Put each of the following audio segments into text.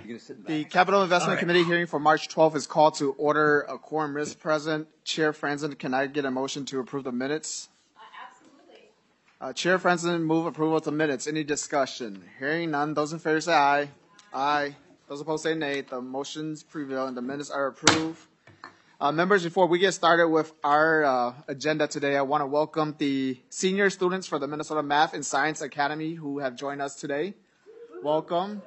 The Capital Investment Committee hearing for March 12th is called to order. A quorum is present. Chair Franzen, can I get a motion to approve the minutes? Absolutely. Chair Franzen, move approval of the minutes. Any discussion? Hearing none. Those in favor say aye. Aye. Those opposed say nay. The motions prevail and the minutes are approved. Members, before we get started with our agenda today, I want to welcome the senior students for the Minnesota Math and Science Academy who have joined us today. Welcome.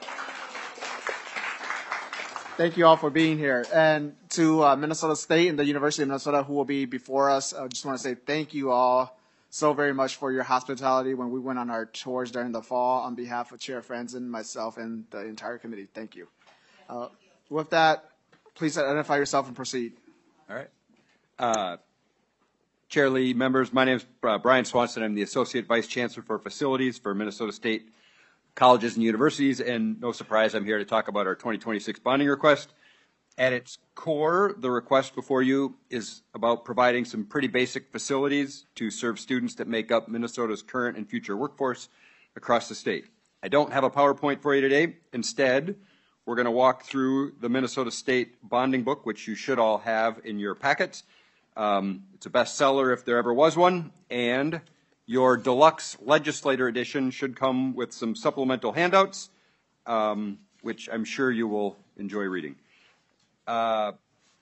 Thank you all for being here. And to Minnesota State and the University of Minnesota who will be before us, I just want to say thank you all so very much for your hospitality when we went on our tours during the fall. On behalf of Chair Franzen, myself, and the entire committee, thank you. With that, please identify yourself and proceed. All right. Chair Lee, members, my name is Brian Swanson. I'm the Associate Vice Chancellor for Facilities for Minnesota State Colleges and Universities, and no surprise, I'm here to talk about our 2026 bonding request. At its core, the request before you is about providing some pretty basic facilities to serve students that make up Minnesota's current and future workforce across the state. I don't have a PowerPoint for you today. Instead, we're going to walk through the Minnesota State bonding book, which you should all have in your packets. It's a bestseller if there ever was one, and your deluxe legislator edition should come with some supplemental handouts, which I'm sure you will enjoy reading. I'll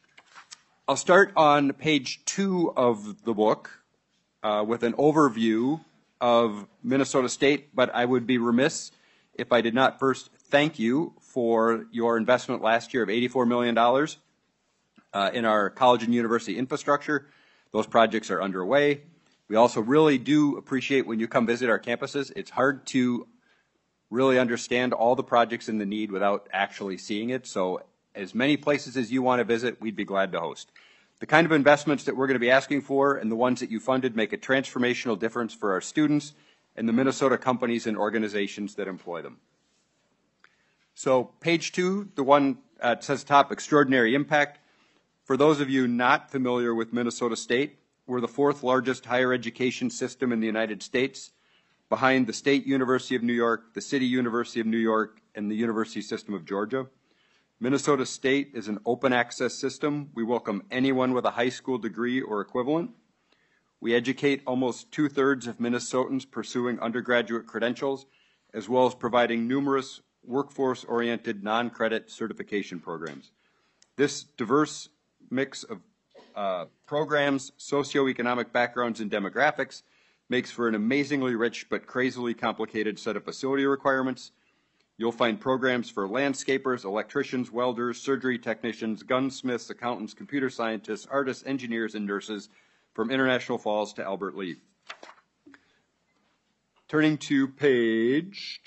start on page 2 of the book with an overview of Minnesota State, but I would be remiss if I did not first thank you for your investment last year of $84 million in our college and university infrastructure. Those projects are underway. We also really do appreciate when you come visit our campuses. It's hard to really understand all the projects and the need without actually seeing it. So as many places as you want to visit, we'd be glad to host. The kind of investments that we're going to be asking for and the ones that you funded make a transformational difference for our students and the Minnesota companies and organizations that employ them. So page 2, the one that says top, extraordinary impact. For those of you not familiar with Minnesota State, we're the 4th largest higher education system in the United States, behind the State University of New York, the City University of New York, and the University System of Georgia. Minnesota State is an open access system. We welcome anyone with a high school degree or equivalent. We educate almost 2/3 of Minnesotans pursuing undergraduate credentials, as well as providing numerous workforce-oriented non-credit certification programs. This diverse mix of programs, socioeconomic backgrounds, and demographics makes for an amazingly rich but crazily complicated set of facility requirements. You'll find programs for landscapers, electricians, welders, surgery technicians, gunsmiths, accountants, computer scientists, artists, engineers, and nurses from International Falls to Albert Lea. Turning to page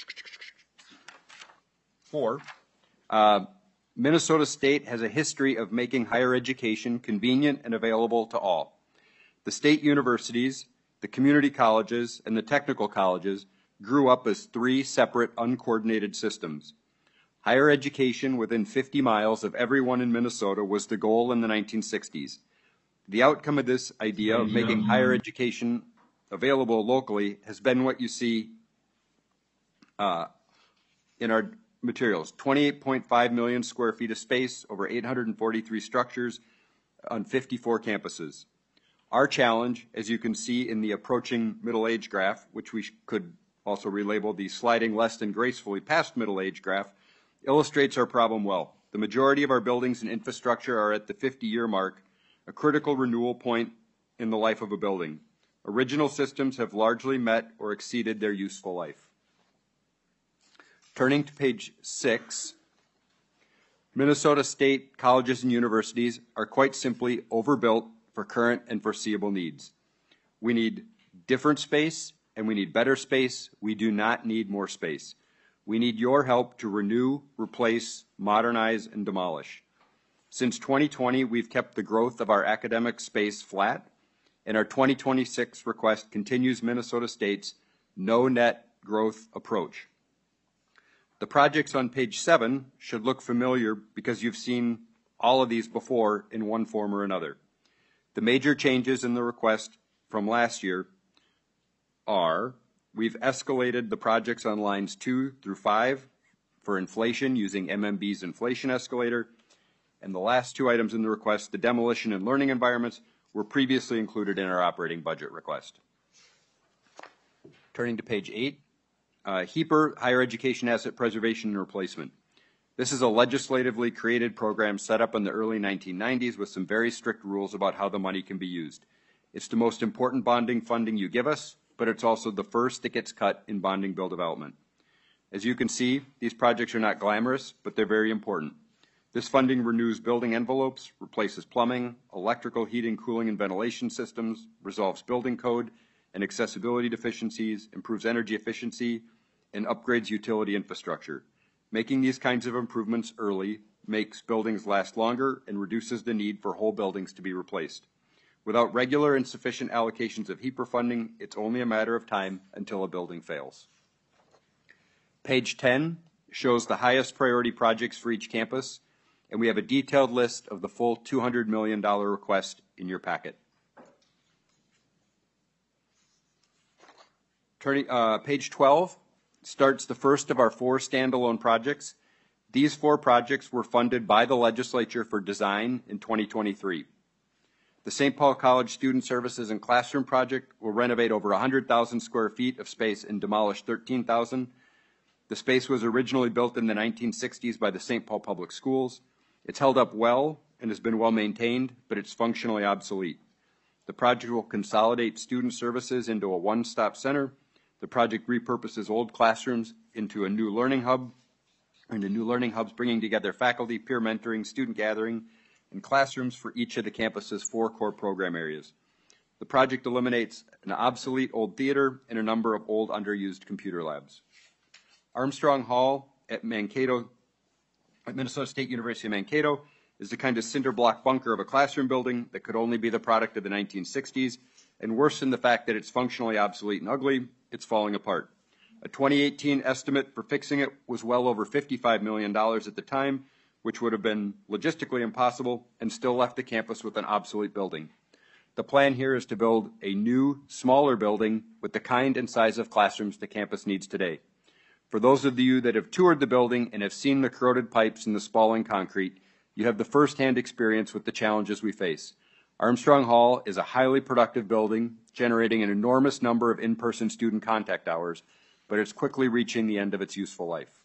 4, Minnesota State has a history of making higher education convenient and available to all. The state universities, the community colleges, and the technical colleges grew up as 3 separate, uncoordinated systems. Higher education within 50 miles of everyone in Minnesota was the goal in the 1960s. The outcome of this idea of making higher education available locally has been what you see in our materials. 28.5 million square feet of space, over 843 structures on 54 campuses. Our challenge, as you can see in the approaching middle age graph, which we could also relabel the sliding less than gracefully past middle age graph, illustrates our problem well. The majority of our buildings and infrastructure are at the 50-year mark, a critical renewal point in the life of a building. Original systems have largely met or exceeded their useful life. Turning to page 6, Minnesota State colleges and universities are quite simply overbuilt for current and foreseeable needs. We need different space and we need better space. We do not need more space. We need your help to renew, replace, modernize, and demolish. Since 2020, we've kept the growth of our academic space flat, and our 2026 request continues Minnesota State's no net growth approach. The projects on page 7 should look familiar because you've seen all of these before in one form or another. The major changes in the request from last year are we've escalated the projects on lines 2 through 5 for inflation using MMB's inflation escalator. And the last two items in the request, the demolition and learning environments, were previously included in our operating budget request. Turning to page 8, HEAPR, Higher Education Asset Preservation and Replacement. This is a legislatively created program set up in the early 1990s with some very strict rules about how the money can be used. It's the most important bonding funding you give us, but it's also the first that gets cut in bonding bill development. As you can see, these projects are not glamorous, but they're very important. This funding renews building envelopes, replaces plumbing, electrical, heating, cooling, and ventilation systems, resolves building code and accessibility deficiencies, improves energy efficiency, and upgrades utility infrastructure. Making these kinds of improvements early makes buildings last longer and reduces the need for whole buildings to be replaced. Without regular and sufficient allocations of HEAPR funding, it's only a matter of time until a building fails. Page 10 shows the highest priority projects for each campus, and we have a detailed list of the full $200 million request in your packet. Page 12 starts the first of our 4 standalone projects. These 4 projects were funded by the legislature for design in 2023. The St. Paul College Student Services and Classroom Project will renovate over 100,000 square feet of space and demolish 13,000. The space was originally built in the 1960s by the St. Paul Public Schools. It's held up well and has been well maintained, but it's functionally obsolete. The project will consolidate student services into a one-stop center. The project repurposes old classrooms into a new learning hub, bringing together faculty, peer mentoring, student gathering, and classrooms for each of the campus's 4 core program areas. The project eliminates an obsolete old theater and a number of old underused computer labs. Armstrong Hall at Minnesota State University of Mankato is the kind of cinder block bunker of a classroom building that could only be the product of the 1960s, and worse than the fact that it's functionally obsolete and ugly, it's falling apart. A 2018 estimate for fixing it was well over $55 million at the time, which would have been logistically impossible and still left the campus with an obsolete building. The plan here is to build a new, smaller building with the kind and size of classrooms the campus needs today. For those of you that have toured the building and have seen the corroded pipes and the spalling concrete, you have the first-hand experience with the challenges we face. Armstrong Hall is a highly productive building, generating an enormous number of in-person student contact hours, but it's quickly reaching the end of its useful life.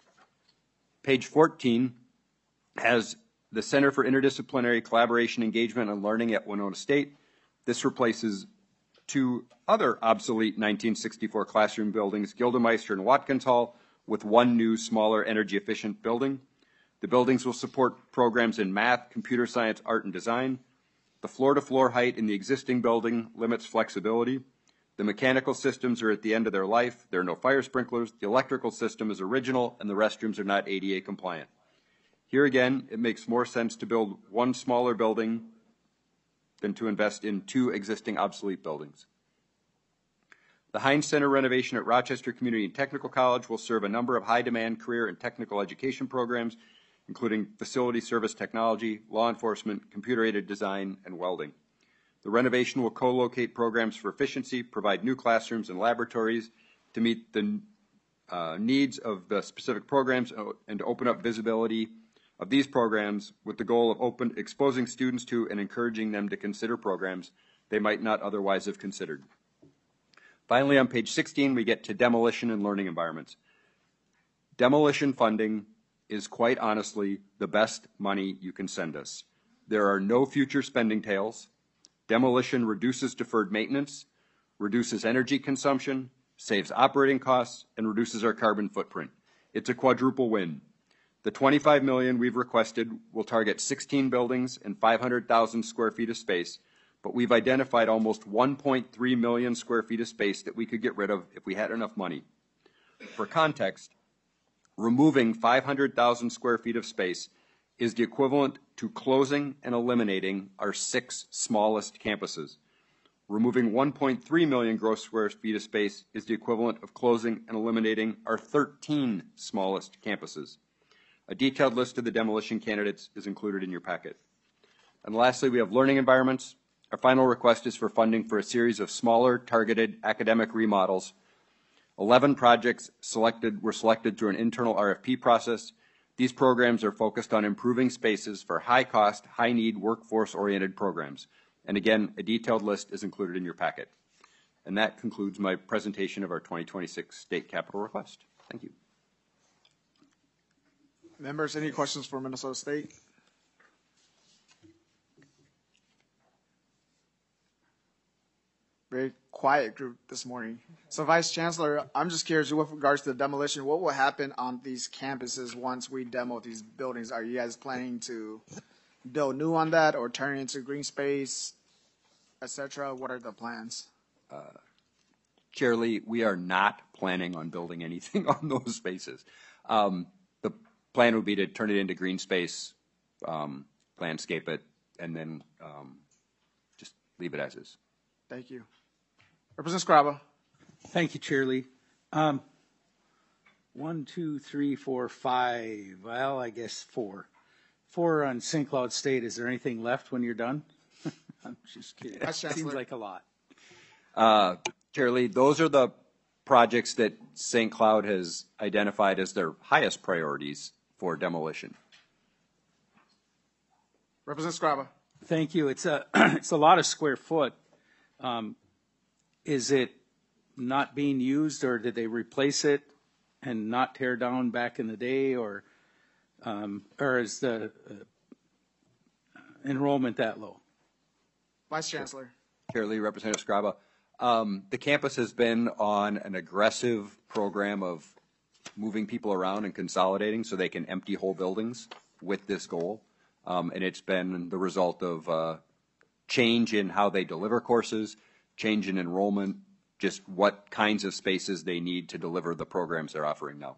Page 14 has the Center for Interdisciplinary Collaboration, Engagement, and Learning at Winona State. This replaces 2 other obsolete 1964 classroom buildings, Gildemeister and Watkins Hall, with 1 new, smaller, energy-efficient building. The buildings will support programs in math, computer science, art, and design. The floor-to-floor height in the existing building limits flexibility. The mechanical systems are at the end of their life. There are no fire sprinklers. The electrical system is original, and the restrooms are not ADA compliant. Here again, it makes more sense to build 1 smaller building than to invest in 2 existing obsolete buildings. The Heinz Center renovation at Rochester Community and Technical College will serve a number of high-demand career and technical education programs, including facility service technology, law enforcement, computer-aided design, and welding. The renovation will co-locate programs for efficiency, provide new classrooms and laboratories to meet the needs of the specific programs, and to open up visibility of these programs with the goal of exposing students to and encouraging them to consider programs they might not otherwise have considered. Finally, on page 16, we get to demolition and learning environments. Demolition funding is quite honestly the best money you can send us. There are no future spending tails. Demolition reduces deferred maintenance, reduces energy consumption, saves operating costs, and reduces our carbon footprint. It's a quadruple win. The $25 million we've requested will target 16 buildings and 500,000 square feet of space, but we've identified almost 1.3 million square feet of space that we could get rid of if we had enough money. For context, removing 500,000 square feet of space is the equivalent to closing and eliminating our 6 smallest campuses. Removing 1.3 million gross square feet of space is the equivalent of closing and eliminating our 13 smallest campuses. A detailed list of the demolition candidates is included in your packet. And lastly, we have learning environments. Our final request is for funding for a series of smaller, targeted academic remodels 11 projects were selected through an internal RFP process. These programs are focused on improving spaces for high-cost, high-need, workforce-oriented programs. And again, a detailed list is included in your packet. And that concludes my presentation of our 2026 state capital request. Thank you. Members, any questions for Minnesota State? Very quiet group this morning. So, Vice Chancellor, I'm just curious with regards to the demolition, what will happen on these campuses once we demo these buildings? Are you guys planning to build new on that or turn it into green space, et cetera? What are the plans? Chair Lee, we are not planning on building anything on those spaces. The plan would be to turn it into green space, landscape it, and then just leave it as is. Thank you. Representative Scraba. Thank you, Chair Lee. 1, 2, 3, 4, 5. Well, I guess 4. 4 on St. Cloud State. Is there anything left when you're done? I'm just kidding. That seems like a lot. Chair Lee, those are the projects that St. Cloud has identified as their highest priorities for demolition. Representative Scraba. Thank you. It's a it's a lot of square foot. Is it not being used, or did they replace it and not tear down back in the day, or is the enrollment that low? Vice Chancellor. Chair Lee, Representative Scraba. The campus has been on an aggressive program of moving people around and consolidating so they can empty whole buildings with this goal. And it's been the result of change in how they deliver courses, change in enrollment, just what kinds of spaces they need to deliver the programs they're offering now.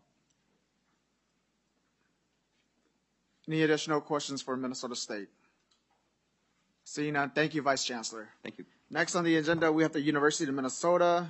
Any additional questions for Minnesota State? Seeing none, thank you, Vice Chancellor. Thank you. Next on the agenda, we have the University of Minnesota.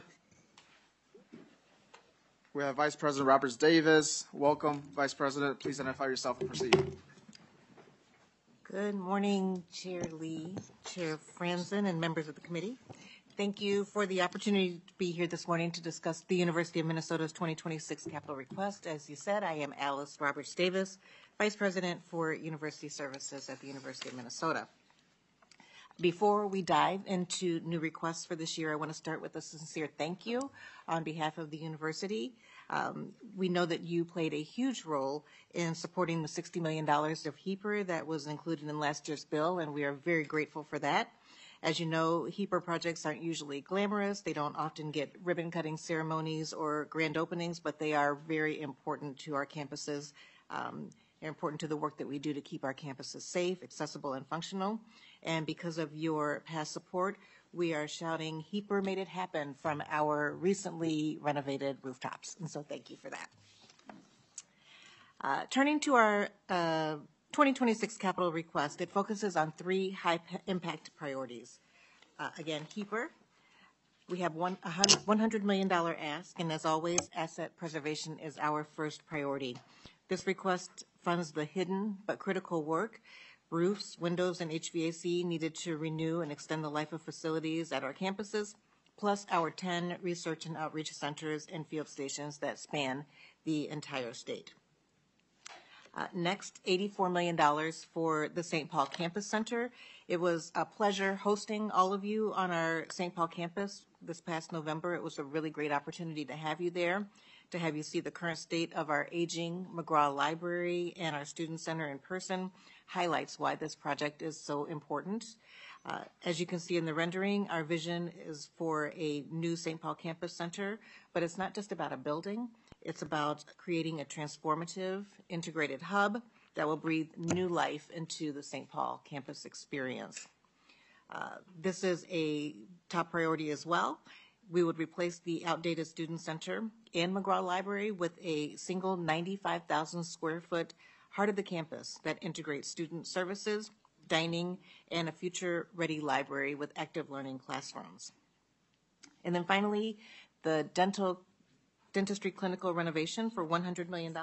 We have Vice President Roberts Davis. Welcome, Vice President. Please identify yourself and proceed. Good morning, Chair Lee, Chair Franzen, and members of the committee. Thank you for the opportunity to be here this morning to discuss the University of Minnesota's 2026 capital request. As you said, I am Alice Roberts Davis, Vice President for University Services at the University of Minnesota. Before we dive into new requests for this year, I want to start with a sincere thank you on behalf of the university. We know that you played a huge role in supporting the $60 million of HEAPR that was included in last year's bill, and we are very grateful for that. As you know, HEAPR projects aren't usually glamorous. They don't often get ribbon-cutting ceremonies or grand openings, but they are very important to our campuses. They're important to the work that we do to keep our campuses safe, accessible, and functional. And because of your past support, we are shouting, HEAPR made it happen from our recently renovated rooftops. And so thank you for that. Turning to our 2026 capital request, it focuses on 3 high-impact priorities. Again, HEAPR. We have $100 million ask, and as always, asset preservation is our first priority. This request funds the hidden but critical work, roofs, windows, and HVAC needed to renew and extend the life of facilities at our campuses, plus our 10 research and outreach centers and field stations that span the entire state. Next, $84 million for the St. Paul Campus Center. It was a pleasure hosting all of you on our St. Paul campus this past November. It was a really great opportunity to have you there, to have you see the current state of our aging McGraw Library and our Student Center in person. Highlights why this project is so important. As you can see in the rendering, our vision is for a new St. Paul Campus Center, but it's not just about a building. It's about creating a transformative, integrated hub that will breathe new life into the St. Paul campus experience. This is a top priority as well. We would replace the outdated Student Center and McGraw Library with a single 95,000 square foot heart of the campus that integrates student services, dining, and a future-ready library with active learning classrooms. And then finally, the dentistry clinical renovation for $100 million.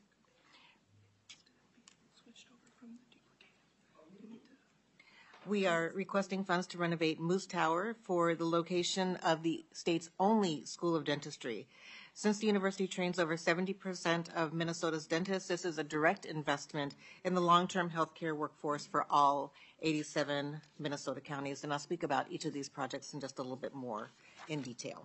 We are requesting funds to renovate Moose Tower for the location of the state's only School of Dentistry. Since the university trains over 70% of Minnesota's dentists, this is a direct investment in the long-term healthcare workforce for all 87 Minnesota counties. And I'll speak about each of these projects in just a little bit more in detail.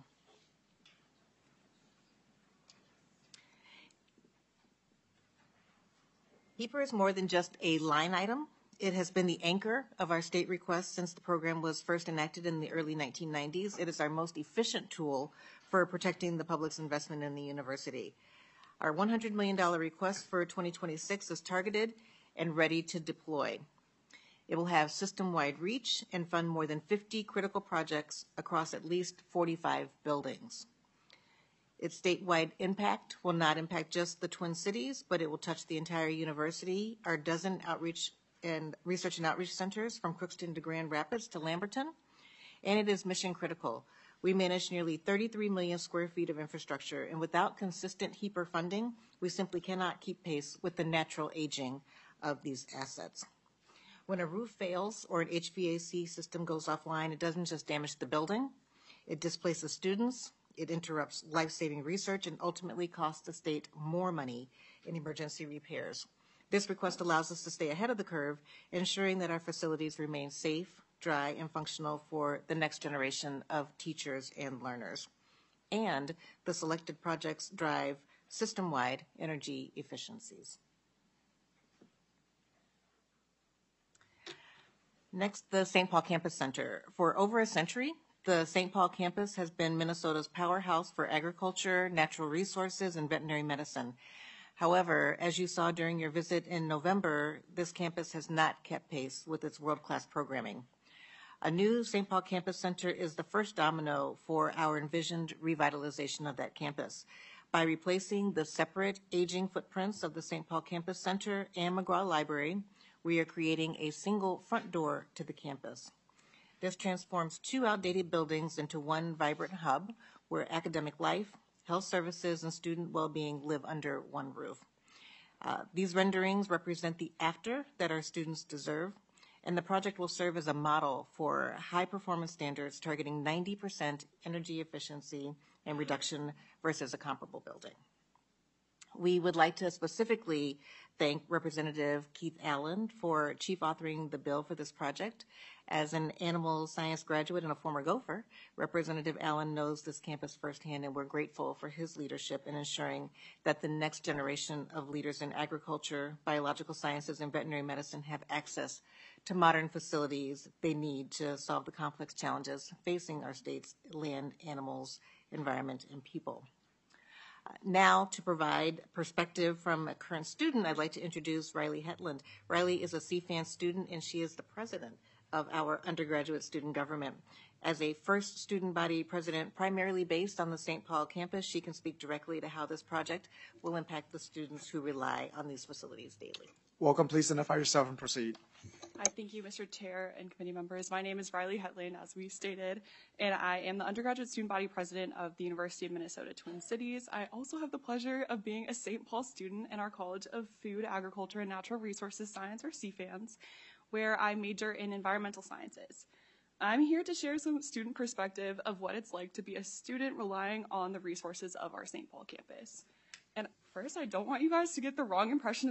HEAPR is more than just a line item. It has been the anchor of our state requests since the program was first enacted in the early 1990s. It is our most efficient tool for protecting the public's investment in the university. Our $100 million request for 2026 is targeted and ready to deploy. It will have system-wide reach and fund more than 50 critical projects across at least 45 buildings. Its statewide impact will not impact just the Twin Cities, but it will touch the entire university, our dozen outreach and research and outreach centers from Crookston to Grand Rapids to Lamberton, and it is mission critical. We manage nearly 33 million square feet of infrastructure, and without consistent HEAPR funding, we simply cannot keep pace with the natural aging of these assets. When a roof fails or an HVAC system goes offline, it doesn't just damage the building, it displaces students, it interrupts life-saving research, and ultimately costs the state more money in emergency repairs. This request allows us to stay ahead of the curve, ensuring that our facilities remain safe, dry, and functional for the next generation of teachers and learners. And the selected projects drive system-wide energy efficiencies. Next, the St. Paul Campus Center. For over a century, the St. Paul campus has been Minnesota's powerhouse for agriculture, natural resources, and veterinary medicine. However, as you saw during your visit in November, this campus has not kept pace with its world-class programming. A new St. Paul Campus Center is the first domino for our envisioned revitalization of that campus. By replacing the separate aging footprints of the St. Paul Campus Center and McGraw Library, we are creating a single front door to the campus. This transforms two outdated buildings into one vibrant hub where academic life, health services, and student well-being live under one roof. These renderings represent the after that our students deserve, and the project will serve as a model for high-performance standards targeting 90% energy efficiency and reduction versus a comparable building. We would like to specifically thank Representative Keith Allen for chief authoring the bill for this project. As an animal science graduate and a former gopher, Representative Allen knows this campus firsthand, and we're grateful for his leadership in ensuring that the next generation of leaders in agriculture, biological sciences, and veterinary medicine have access to modern facilities they need to solve the complex challenges facing our state's land, animals, environment, and people. Now, to provide perspective from a current student, I'd like to introduce Riley Hetland. Riley is a CFAN student, and she is the president of our undergraduate student government. As a first student body president primarily based on the St. Paul campus, she can speak directly to how this project will impact the students who rely on these facilities daily. Welcome. Please identify yourself and proceed. Hi, thank you, Mr. Chair and committee members. My name is Riley Hetland, as we stated, and I am the undergraduate student body president of the University of Minnesota Twin Cities. I also have the pleasure of being a St. Paul student in our College of Food, Agriculture, and Natural Resources Science, or CFANS, where I major in environmental sciences. I'm here to share some student perspective of what it's like to be a student relying on the resources of our St. Paul campus. And first, I don't want you guys to get the wrong impression of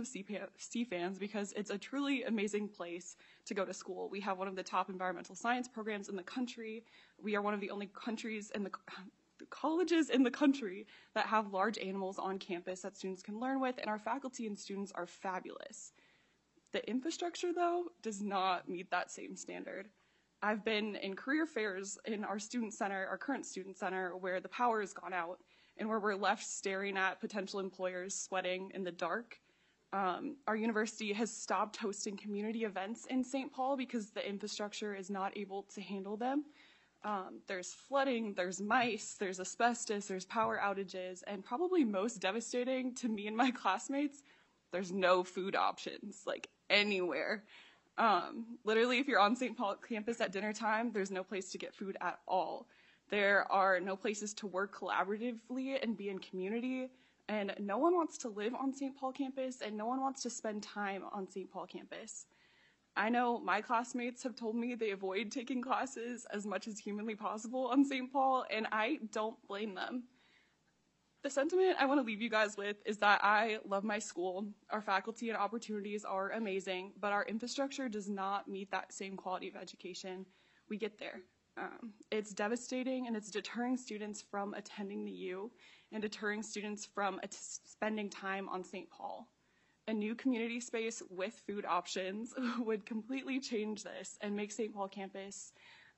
CFANS because it's a truly amazing place to go to school. We have one of the top environmental science programs in the country. We are one of the only countries in the colleges in the country that have large animals on campus that students can learn with, and our faculty and students are fabulous. The infrastructure, though, does not meet that same standard. I've been in career fairs in our student center, our current student center, where the power has gone out and where we're left staring at potential employers sweating in the dark. Our university has stopped hosting community events in St. Paul because the infrastructure is not able to handle them. There's flooding, there's mice, there's asbestos, there's power outages, and probably most devastating to me and my classmates, there's no food options, like anywhere. Literally, if you're on St. Paul campus at dinner time, there's no place to get food at all. There are no places to work collaboratively and be in community, and no one wants to live on St. Paul campus, and no one wants to spend time on St. Paul campus. I know my classmates have told me they avoid taking classes as much as humanly possible on St. Paul, and I don't blame them. The sentiment I want to leave you guys with is that I love my school. Our faculty and opportunities are amazing, but our infrastructure does not meet that same quality of education we get there. It's devastating, and it's deterring students from attending the U and deterring students from spending time on St. Paul. A new community space with food options would completely change this and make St. Paul campus's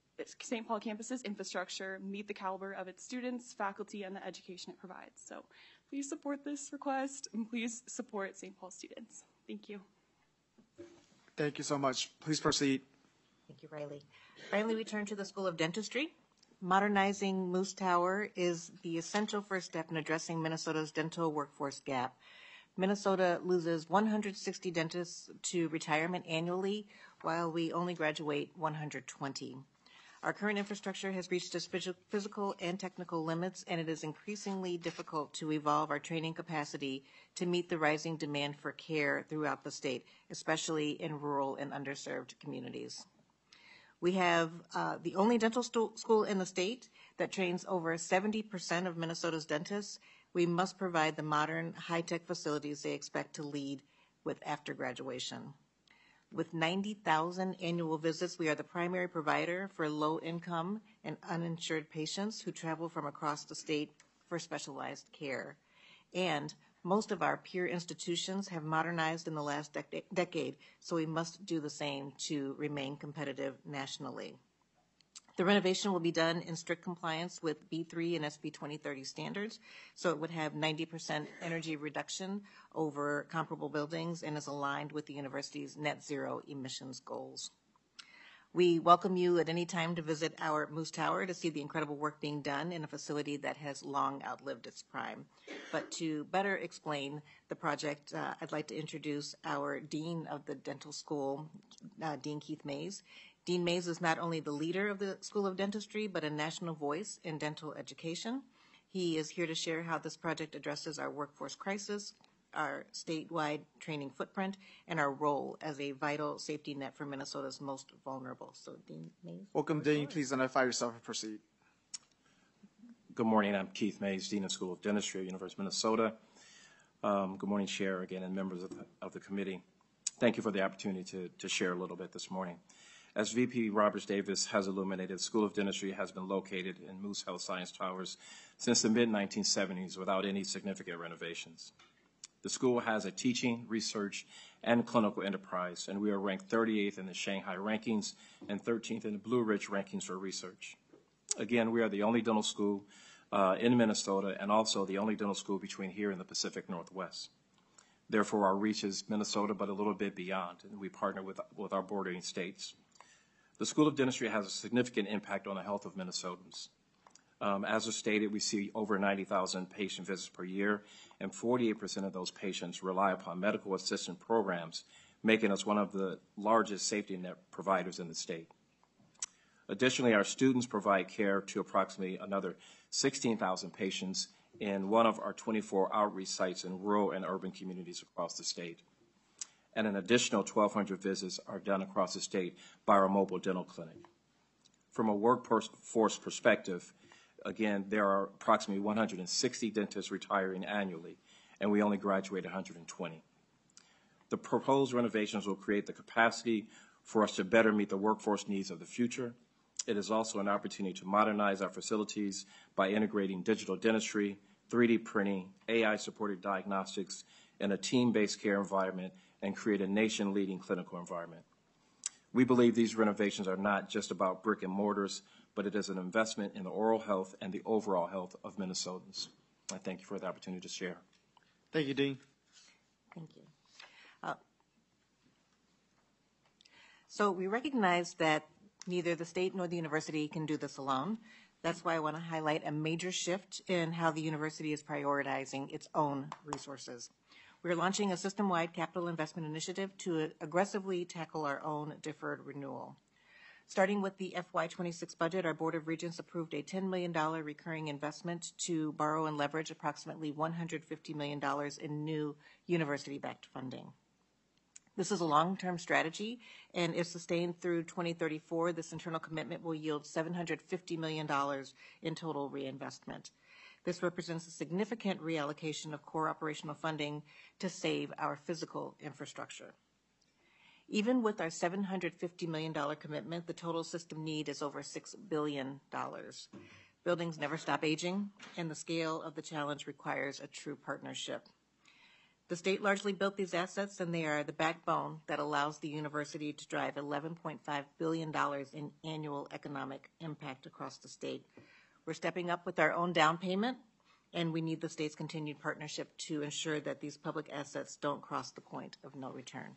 infrastructure meet the caliber of its students, faculty, and the education it provides. So please support this request, and please support St. Paul students. Thank you. Thank you so much. Please proceed. Thank you, Riley. Finally, we turn to the School of Dentistry. Modernizing Moose Tower is the essential first step in addressing Minnesota's dental workforce gap. Minnesota loses 160 dentists to retirement annually, while we only graduate 120. Our current infrastructure has reached its physical and technical limits, and it is increasingly difficult to evolve our training capacity to meet the rising demand for care throughout the state, especially in rural and underserved communities. We have the only dental school in the state that trains over 70% of Minnesota's dentists. We must provide the modern, high-tech facilities they expect to lead with after graduation. With 90,000 annual visits, we are the primary provider for low-income and uninsured patients who travel from across the state for specialized care. And most of our peer institutions have modernized in the last decade, so we must do the same to remain competitive nationally. The renovation will be done in strict compliance with B3 and SB 2030 standards, so it would have 90% energy reduction over comparable buildings and is aligned with the university's net zero emissions goals. We welcome you at any time to visit our Moose Tower to see the incredible work being done in a facility that has long outlived its prime. But to better explain the project, I'd like to introduce our Dean of the Dental School, Dean Keith Mays. Dean Mays is not only the leader of the School of Dentistry, but a national voice in dental education. He is here to share how this project addresses our workforce crisis, our statewide training footprint, and our role as a vital safety net for Minnesota's most vulnerable. So, Dean Mays. Welcome, Dean. Please identify yourself and proceed. Good morning. I'm Keith Mays, Dean of School of Dentistry at University of Minnesota. Good morning, Chair, again, and members of the committee. Thank you for the opportunity to share a little bit this morning. As VP Roberts Davis has illuminated, the School of Dentistry has been located in Moose Health Science Towers since the mid-1970s without any significant renovations. The school has a teaching, research, and clinical enterprise, and we are ranked 38th in the Shanghai rankings and 13th in the Blue Ridge rankings for research. Again, we are the only dental school in Minnesota and also the only dental school between here and the Pacific Northwest. Therefore, our reach is Minnesota, but a little bit beyond, and we partner with our bordering states. The School of Dentistry has a significant impact on the health of Minnesotans. As was stated, we see over 90,000 patient visits per year, and 48% of those patients rely upon medical assistance programs, making us one of the largest safety net providers in the state. Additionally, our students provide care to approximately another 16,000 patients in one of our 24 outreach sites in rural and urban communities across the state. And an additional 1,200 visits are done across the state by our mobile dental clinic. From a workforce perspective, again, there are approximately 160 dentists retiring annually, and we only graduate 120. The proposed renovations will create the capacity for us to better meet the workforce needs of the future. It is also an opportunity to modernize our facilities by integrating digital dentistry, 3D printing, AI-supported diagnostics, and a team-based care environment, and create a nation-leading clinical environment. We believe these renovations are not just about brick and mortars, but it is an investment in the oral health and the overall health of Minnesotans. I thank you for the opportunity to share. Thank you, Dean. Thank you. So we recognize that neither the state nor the university can do this alone. That's why I want to highlight a major shift in how the university is prioritizing its own resources. We're launching a system-wide capital investment initiative to aggressively tackle our own deferred renewal. Starting with the FY26 budget, our Board of Regents approved a $10 million recurring investment to borrow and leverage approximately $150 million in new university-backed funding. This is a long-term strategy, and if sustained through 2034, this internal commitment will yield $750 million in total reinvestment. This represents a significant reallocation of core operational funding to save our physical infrastructure. Even with our $750 million commitment, the total system need is over $6 billion. Buildings never stop aging, and the scale of the challenge requires a true partnership. The state largely built these assets, and they are the backbone that allows the university to drive $11.5 billion in annual economic impact across the state. We're stepping up with our own down payment, and we need the state's continued partnership to ensure that these public assets don't cross the point of no return.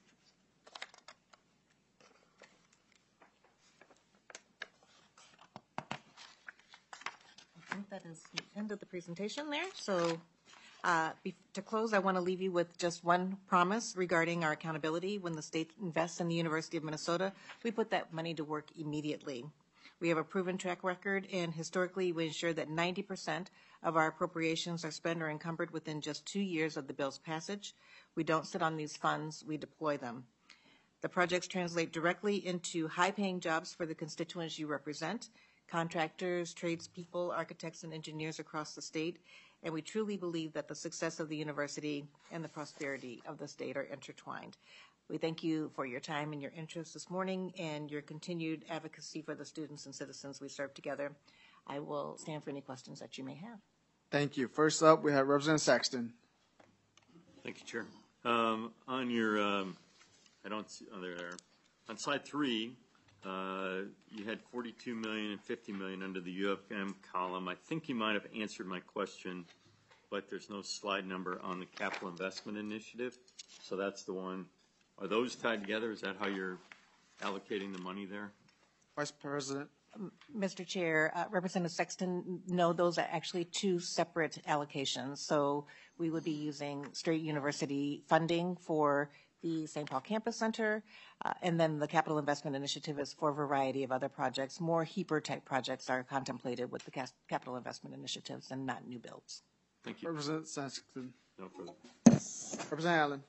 I think that is the end of the presentation there. So to close, I want to leave you with just one promise regarding our accountability. When the state invests in the University of Minnesota, we put that money to work immediately. We have a proven track record, and historically we ensure that 90% of our appropriations are spent or encumbered within just 2 years of the bill's passage. We don't sit on these funds, we deploy them. The projects translate directly into high-paying jobs for the constituents you represent, contractors, tradespeople, architects, and engineers across the state, and we truly believe that the success of the university and the prosperity of the state are intertwined. We thank you for your time and your interest this morning and your continued advocacy for the students and citizens we serve together. I will stand for any questions that you may have. Thank you. First up, we have Representative Sexton. Thank you, Chair. On your, I don't see, oh, there. On slide 3, you had 42 million and 50 million under the UFM column. I think you might have answered my question, but there's no slide number on the capital investment initiative. So that's the one. Are those tied together? Is that how you're allocating the money there? Vice President. Mr. Chair, Representative Sexton, no, those are actually two separate allocations. So we would be using straight university funding for the St. Paul Campus Center, and then the Capital Investment Initiative is for a variety of other projects. More HEAPR-type projects are contemplated with the Capital Investment Initiatives and not new builds. Thank you. Representative Sexton. No further. Representative Allen.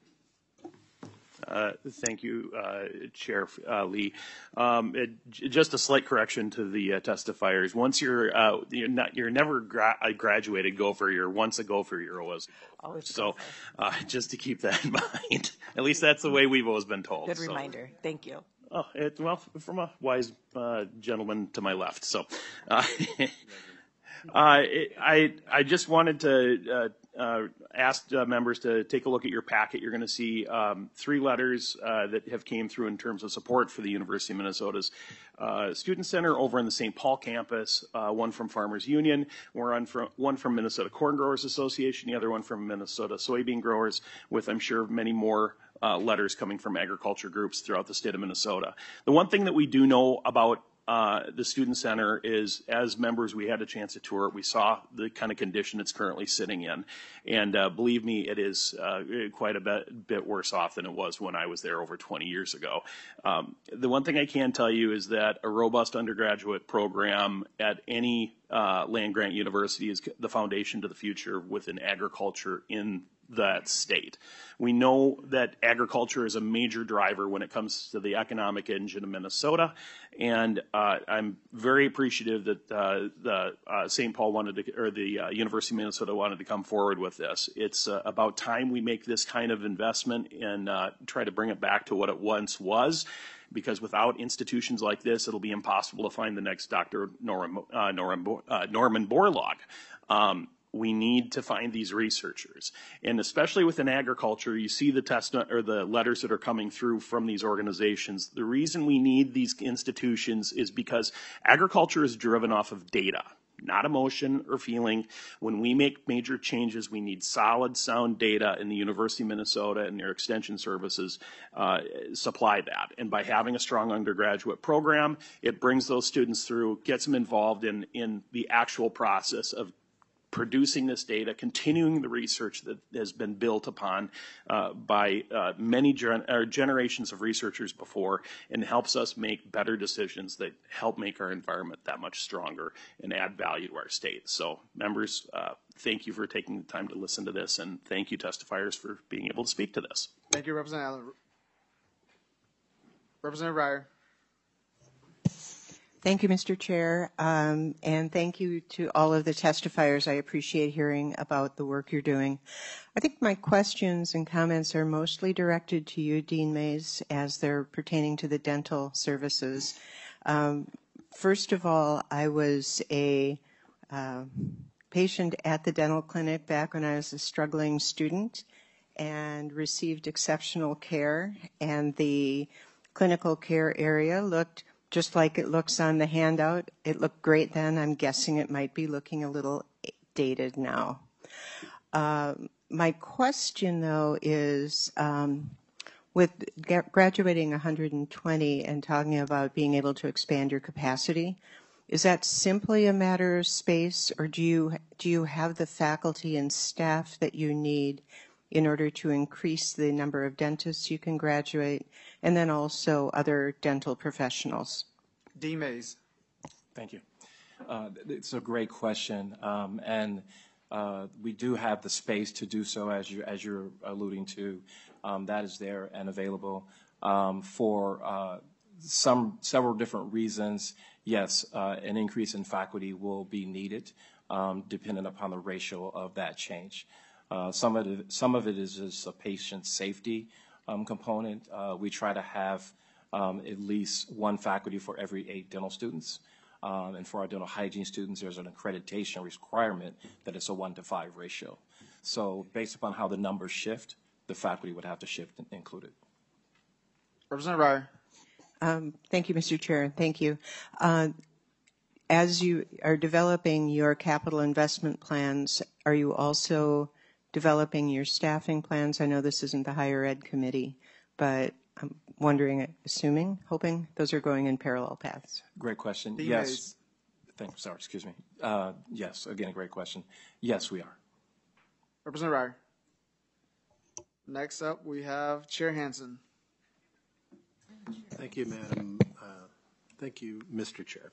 Thank you, Chair Lee. Just a slight correction to the testifiers. Once you're never a graduated gopher. You're once a gopher. You're always a gopher. So just to keep that in mind. At least that's the way we've always been told. Good reminder. Thank you. Oh, well, from a wise gentleman to my left. So I just wanted to ask members to take a look at your packet. You're going to see 3 letters that have came through in terms of support for the University of Minnesota's Student Center over in the St. Paul campus, one from Farmers Union, one from Minnesota Corn Growers Association, the other one from Minnesota Soybean Growers, with, I'm sure, many more letters coming from agriculture groups throughout the state of Minnesota. The one thing that we do know about the Student Center is, as members, we had a chance to tour it. We saw the kind of condition it's currently sitting in. And believe me, it is quite a bit worse off than it was when I was there over 20 years ago. The one thing I can tell you is that a robust undergraduate program at any land-grant university is the foundation to the future within agriculture in that state. We know that agriculture is a major driver when it comes to the economic engine of Minnesota, and I'm very appreciative that the St. Paul wanted to, or the University of Minnesota wanted to come forward with this. It's about time we make this kind of investment and try to bring it back to what it once was, because without institutions like this, it'll be impossible to find the next Dr. Norman Borlaug. We need to find these researchers. And especially within agriculture, you see the letters that are coming through from these organizations. The reason we need these institutions is because agriculture is driven off of data, not emotion or feeling. When we make major changes, we need solid, sound data, and the University of Minnesota and their extension services supply that. And by having a strong undergraduate program, it brings those students through, gets them involved in the actual process of producing this data, continuing the research that has been built upon by many generations of researchers before, and helps us make better decisions that help make our environment that much stronger and add value to our state. So members, thank you for taking the time to listen to this, and thank you testifiers for being able to speak to this. Thank you, Representative Allen. Representative Ryer. Thank you, Mr. Chair, and thank you to all of the testifiers. I appreciate hearing about the work you're doing. I think my questions and comments are mostly directed to you, Dean Mays, as they're pertaining to the dental services. First of all, I was a patient at the dental clinic back when I was a struggling student and received exceptional care, and the clinical care area looked just like it looks on the handout. It looked great then. I'm guessing it might be looking a little dated now. My question, though, is with graduating 120 and talking about being able to expand your capacity, is that simply a matter of space, or do you have the faculty and staff that you need in order to increase the number of dentists you can graduate, and then also other dental professionals? Dean Mays. Thank you. It's a great question, and we do have the space to do so, as you're alluding to. That is there and available for several different reasons. Yes, an increase in faculty will be needed, depending upon the ratio of that change. Some of it is just a patient safety component. We try to have at least one faculty for every 8 dental students. And for our dental hygiene students, there's an accreditation requirement that it's a 1-to-5 ratio. So based upon how the numbers shift, the faculty would have to shift included. Representative Ryer. Thank you, Mr. Chair. Thank you. As you are developing your capital investment plans, are you also developing your staffing plans? I know this isn't the higher ed committee, but I'm wondering, assuming, hoping those are going in parallel paths. Great question. Dean Yes. Mays. Thanks. Sorry, excuse me. Yes, again, a great question. Yes, we are. Representative Ryer. Next up, we have Chair Hansen. Thank you, Madam. Thank you, Mr. Chair.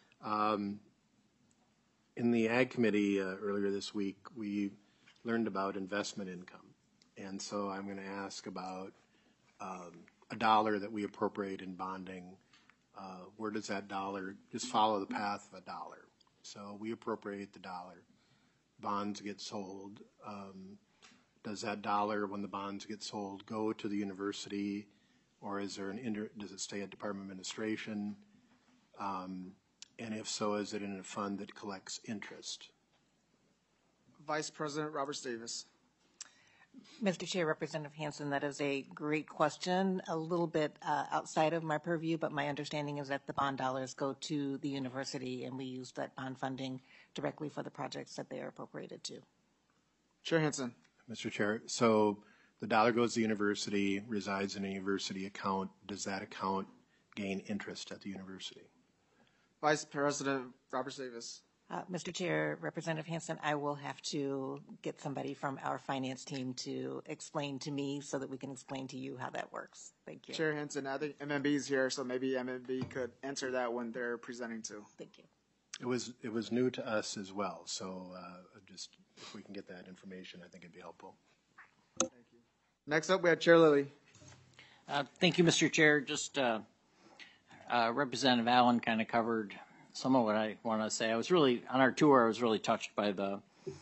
In the Ag Committee earlier this week, we learned about investment income. And so I'm going to ask about a dollar that we appropriate in bonding. Where does that dollar just follow the path of a dollar? So we appropriate the dollar. Bonds get sold. Does that dollar, when the bonds get sold, go to the university, or is there does it stay at Department of Administration? And if so, is it in a fund that collects interest? Vice President Roberts Davis. Mr. Chair, Representative Hansen, that is a great question, a little bit outside of my purview, but my understanding is that the bond dollars go to the university and we use that bond funding directly for the projects that they are appropriated to. Chair Hansen. Mr. Chair, so the dollar goes to the university, resides in a university account. Does that account gain interest at the university? Vice President Roberts Davis. Mr. Chair, Representative Hansen, I will have to get somebody from our finance team to explain to me so that we can explain to you how that works. Thank you. Chair Hansen, I think MMB is here, so maybe MMB could answer that when they're presenting too. Thank you. It was new to us as well, so just if we can get that information, I think it'd be helpful. Thank you. Next up, we have Chair Lilly. Thank you, Mr. Chair. Just Representative Allen kind of covered some of what I want to say. On our tour, I was really touched by the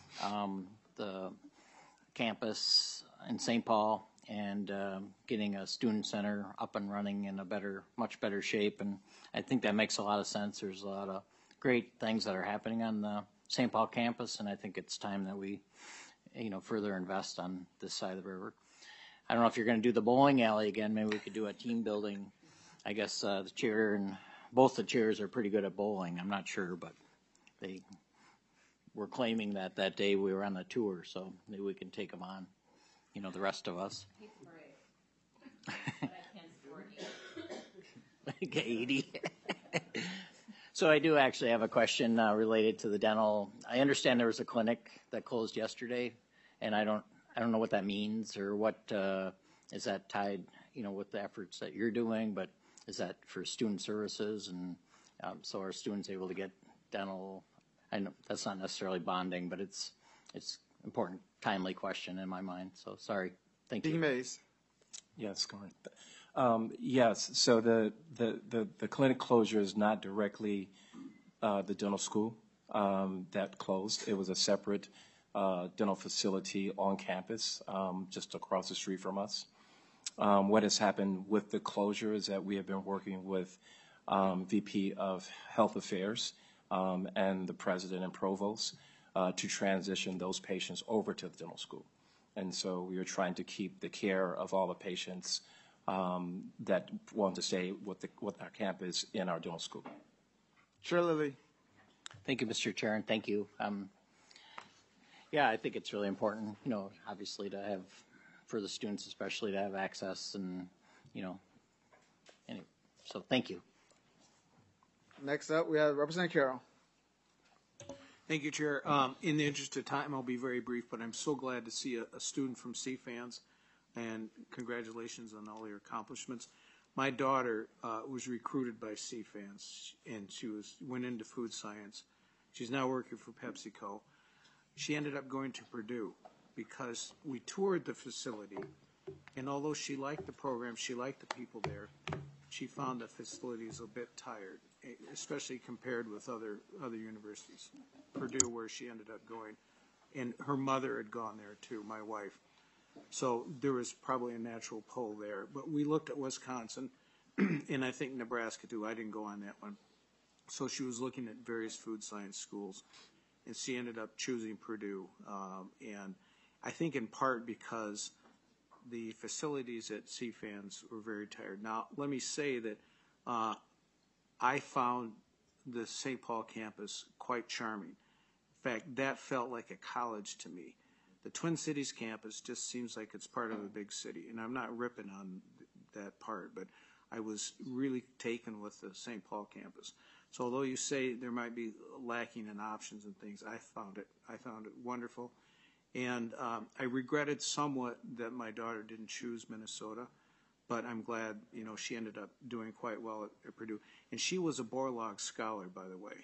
campus in St. Paul and getting a student center up and running in much better shape. And I think that makes a lot of sense. There's a lot of great things that are happening on the St. Paul campus, and I think it's time that we, further invest on this side of the river. I don't know if you're going to do the bowling alley again. Maybe we could do a team building. I guess the chair and both the chairs are pretty good at bowling. I'm not sure, but they were claiming that day we were on the tour, so maybe we can take them on, the rest of us. Like 80. So I do actually have a question related to the dental. I understand there was a clinic that closed yesterday, and I don't know what that means or what is that tied, with the efforts that you're doing, but is that for student services? And so are students able to get dental? I know that's not necessarily bonding, but it's important, timely question in my mind. So sorry. Thank you. Dean Mays. Yes, go Yes, so the clinic closure is not directly the dental school that closed. It was a separate dental facility on campus just across the street from us. What has happened with the closure is that we have been working with VP of Health Affairs and the president and provost to transition those patients over to the dental school. And so we are trying to keep the care of all the patients that want to stay with our campus in our dental school. Chair Lilly. Thank you, Mr. Chair, and thank you. Yeah, I think it's really important, obviously to have, for the students especially, to have access and, anyway, so thank you. Next up, we have Representative Carroll. Thank you, Chair. In the interest of time, I'll be very brief, but I'm so glad to see a student from CFANS, and congratulations on all your accomplishments. My daughter was recruited by CFANS, and she went into food science. She's now working for PepsiCo. She ended up going to Purdue because we toured the facility, and although she liked the program, she liked the people there, she found the facilities a bit tired, especially compared with other universities. Purdue, where she ended up going, and her mother had gone there too, my wife. So there was probably a natural pull there. But we looked at Wisconsin, and I think Nebraska too. I didn't go on that one. So she was looking at various food science schools, and she ended up choosing Purdue. And I think in part because the facilities at CFANS were very tired. Now, let me say that I found the St. Paul campus quite charming. In fact, that felt like a college to me. The Twin Cities campus just seems like it's part of a big city, and I'm not ripping on that part, but I was really taken with the St. Paul campus. So although you say there might be lacking in options and things, I found it wonderful. And I regretted somewhat that my daughter didn't choose Minnesota, but I'm glad, she ended up doing quite well at Purdue. And she was a Borlaug Scholar, by the way.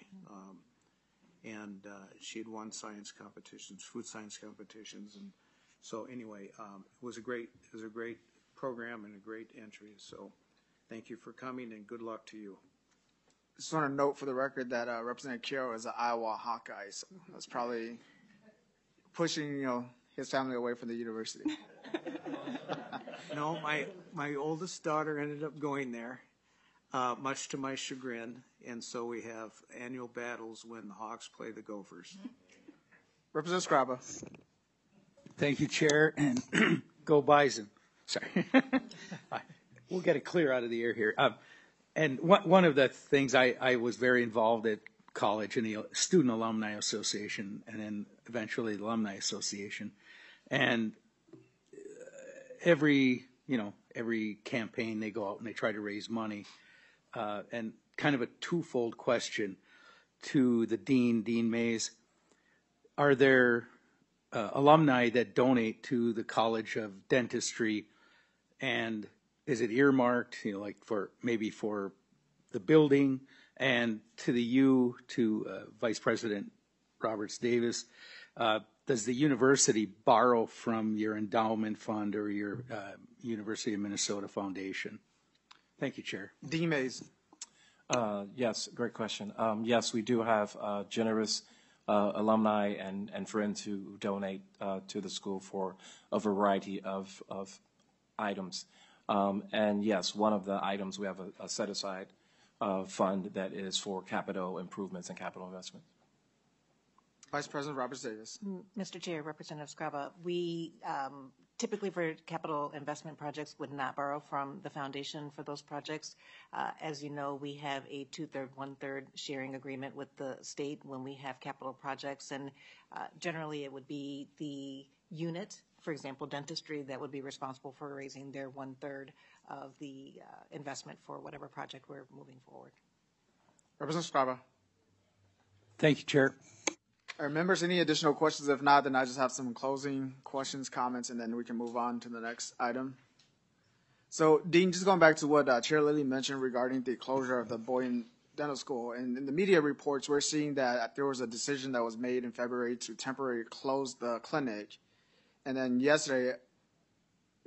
And she had won science competitions, food science competitions. And so anyway, it was a great program and a great entry. So thank you for coming, and good luck to you. Just want to note for the record that Representative Carroll is an Iowa Hawkeye, so that's probably pushing, his family away from the university. No, my oldest daughter ended up going there, much to my chagrin, and so we have annual battles when the Hawks play the Gophers. Representative Scraba. Thank you, Chair, and go Bison. Sorry. We'll get it clear out of the air here. And one of the things I was very involved at college in the Student Alumni Association, and then eventually the Alumni Association. And every campaign they go out and they try to raise money. And kind of a twofold question to the Dean Mays. Are there alumni that donate to the College of Dentistry, and is it earmarked, like for the building, and to Vice President Roberts Davis, does the university borrow from your endowment fund or your University of Minnesota Foundation? Thank you, Chair. Dean Mays. Yes, great question. Yes, we do have generous alumni and friends who donate to the school for a variety of items. And yes, one of the items, we have a set-aside fund that is for capital improvements and capital investment. Vice President Roberts Davis. Mr. Chair, Representative Scraba, we typically for capital investment projects would not borrow from the foundation for those projects. As you know, we have a 2/3, 1/3 sharing agreement with the state when we have capital projects, and generally it would be the unit, for example, dentistry, that would be responsible for raising their 1/3 of the investment for whatever project we're moving forward. Representative Scraba. Thank you, Chair. All right, members, any additional questions? If not, then I just have some closing questions, comments, and then we can move on to the next item. So, Dean, just going back to what Chair Lilly mentioned regarding the closure of the Boyden Dental School, and in the media reports, we're seeing that there was a decision that was made in February to temporarily close the clinic. And then yesterday,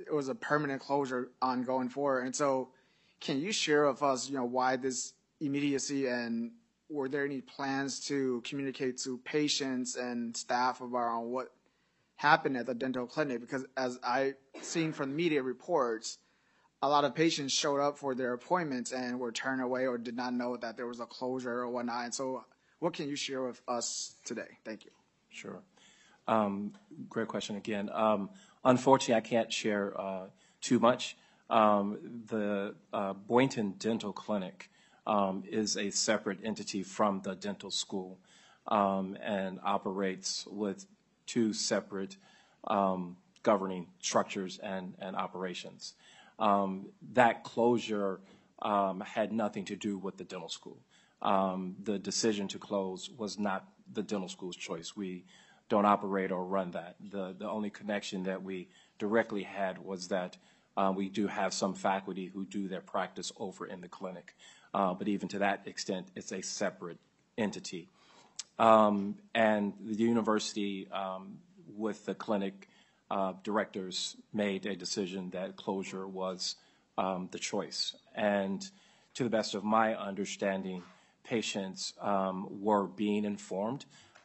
it was a permanent closure on going forward. And so can you share with us, why this immediacy, and were there any plans to communicate to patients and staff about what happened at the dental clinic? Because as I've seen from media reports, a lot of patients showed up for their appointments and were turned away or did not know that there was a closure or whatnot. And so what can you share with us today? Thank you. Sure. Great question again. Unfortunately, I can't share too much. The Boynton Dental Clinic is a separate entity from the dental school and operates with two separate governing structures and operations. That closure had nothing to do with the dental school. The decision to close was not the dental school's choice. We don't operate or run that. The only connection that we directly had was that we do have some faculty who do their practice over in the clinic. But even to that extent, it's a separate entity. And the university, with the clinic directors, made a decision that closure was the choice. And to the best of my understanding, patients were being informed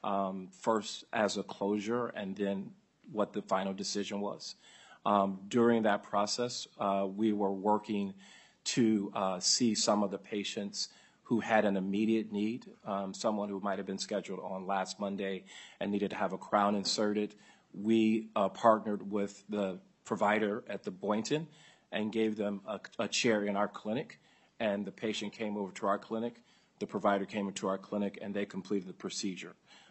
first as a closure and then what the final decision was. During that process, we were working to see some of the patients who had an immediate need, someone who might have been scheduled on last Monday and needed to have a crown inserted. We partnered with the provider at the Boynton and gave them a chair in our clinic, and the patient came over to our clinic, the provider came into our clinic, and they completed the procedure.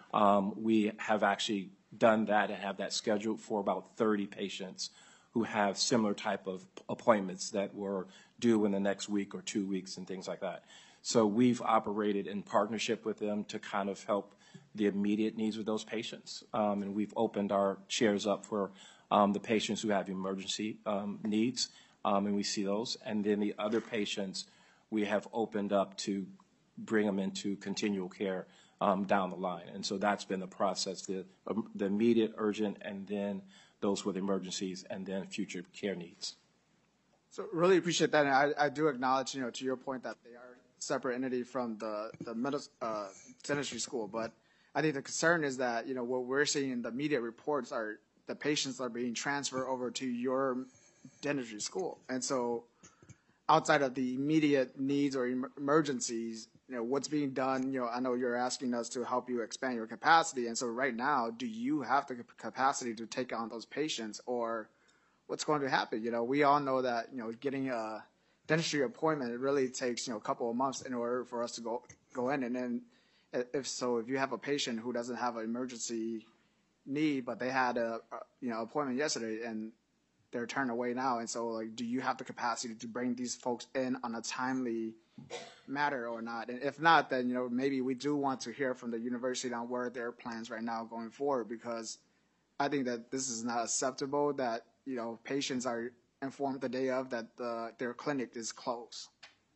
We have actually done that and have that scheduled for about 30 patients who have similar type of appointments that were due in the next week or 2 weeks and things like that. So we've operated in partnership with them to kind of help the immediate needs of those patients. And we've opened our chairs up for the patients who have emergency needs, and we see those. And then the other patients we have opened up to bring them into continual care down the line. And so that's been the process, the immediate, urgent, and then those with emergencies, and then future care needs. So really appreciate that. And I do acknowledge, to your point that they are a separate entity from the dentistry school. But I think the concern is that, what we're seeing in the media reports are the patients are being transferred over to your dentistry school. And so outside of the immediate needs or emergencies, what's being done, I know you're asking us to help you expand your capacity. And so right now, do you have the capacity to take on those patients, or what's going to happen? We all know that, getting a dentistry appointment, it really takes, a couple of months in order for us to go in. And then if you have a patient who doesn't have an emergency need, but they had a appointment yesterday and they're turned away now. And so, do you have the capacity to bring these folks in on a timely matter or not? And if not, then, maybe we do want to hear from the university on where their plans right now going forward, because I think that this is not acceptable that, patients are informed the day of that their clinic is closed.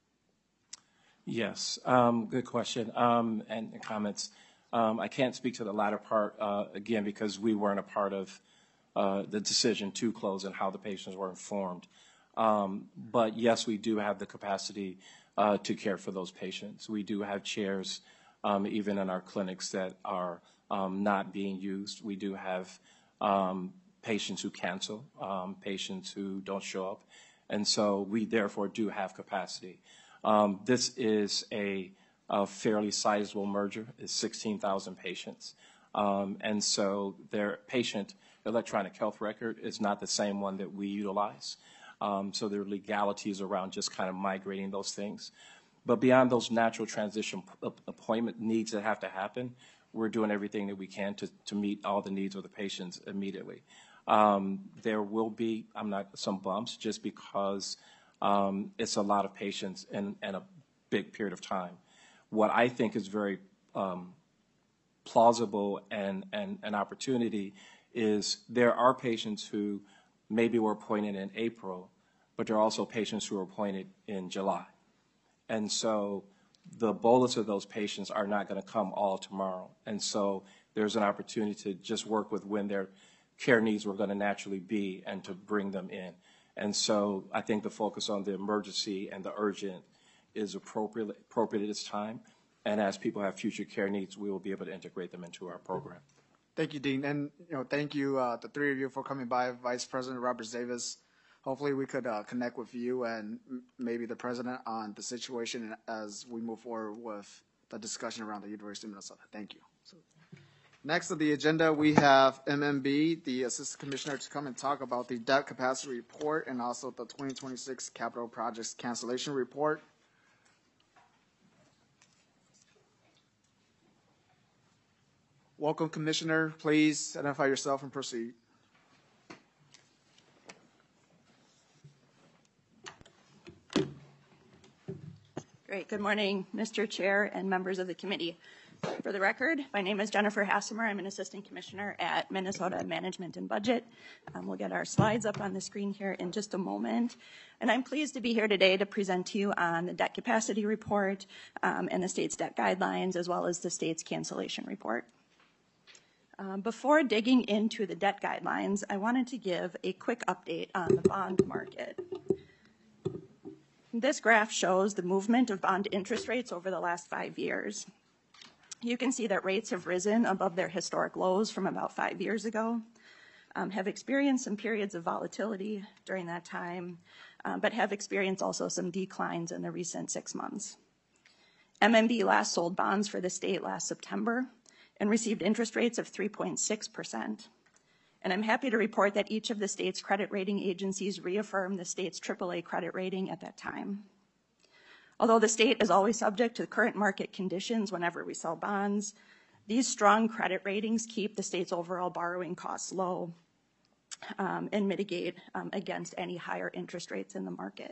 Yes, good question and comments. I can't speak to the latter part, again, because we weren't a part of the decision to close and how the patients were informed. But yes, we do have the capacity to care for those patients. We do have chairs even in our clinics that are not being used. We do have patients who cancel, patients who don't show up. And so we therefore do have capacity. This is a fairly sizable merger. It's 16,000 patients. And so their patient electronic health record is not the same one that we utilize. So there are legalities around just kind of migrating those things. But beyond those natural transition appointment needs that have to happen, we're doing everything that we can to meet all the needs of the patients immediately. There will be, some bumps just because it's a lot of patients in a big period of time. What I think is very plausible and an opportunity is there are patients who maybe were appointed in April, but there are also patients who were appointed in July. And so the bolus of those patients are not going to come all tomorrow. And so there's an opportunity to just work with when their care needs were going to naturally be and to bring them in. And so I think the focus on the emergency and the urgent is appropriate at this time. And as people have future care needs, we will be able to integrate them into our program. Thank you, Dean. And thank you, the three of you, for coming by. Vice President Roberts Davis. Hopefully we could connect with you and maybe the president on the situation as we move forward with the discussion around the University of Minnesota. Thank you. Next on the agenda, we have MMB, the Assistant Commissioner, to come and talk about the debt capacity report and also the 2026 capital projects cancellation report. Welcome, Commissioner. Please identify yourself and proceed. Great. Good morning, Mr. Chair and members of the committee. For the record, my name is Jennifer Hassemer. I'm an Assistant Commissioner at Minnesota Management and Budget. We'll get our slides up on the screen here in just a moment. And I'm pleased to be here today to present to you on the debt capacity report and the state's debt guidelines, as well as the state's cancellation report. Before digging into the debt guidelines, I wanted to give a quick update on the bond market. This graph shows the movement of bond interest rates over the last 5 years. You can see that rates have risen above their historic lows from about 5 years ago, have experienced some periods of volatility during that time, but have experienced also some declines in the recent 6 months. MMB last sold bonds for the state last September and received interest rates of 3.6%. And I'm happy to report that each of the state's credit rating agencies reaffirmed the state's AAA credit rating at that time. Although the state is always subject to current market conditions whenever we sell bonds, these strong credit ratings keep the state's overall borrowing costs low and mitigate against any higher interest rates in the market.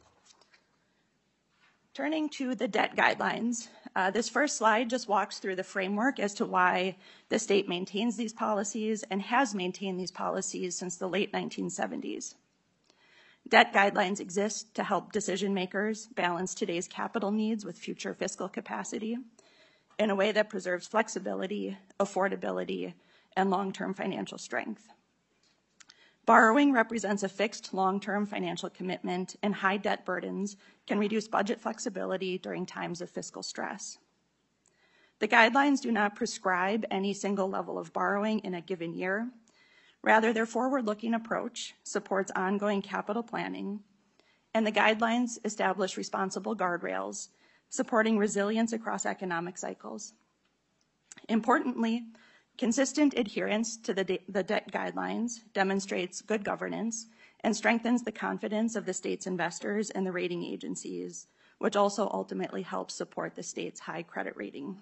Turning to the debt guidelines, this first slide just walks through the framework as to why the state maintains these policies and has maintained these policies since the late 1970s. Debt guidelines exist to help decision makers balance today's capital needs with future fiscal capacity in a way that preserves flexibility, affordability, and long-term financial strength. Borrowing represents a fixed long-term financial commitment, and high debt burdens can reduce budget flexibility during times of fiscal stress. The guidelines do not prescribe any single level of borrowing in a given year. Rather, their forward-looking approach supports ongoing capital planning, and the guidelines establish responsible guardrails, supporting resilience across economic cycles. Importantly, consistent adherence to the debt guidelines demonstrates good governance and strengthens the confidence of the state's investors and the rating agencies, which also ultimately helps support the state's high credit rating.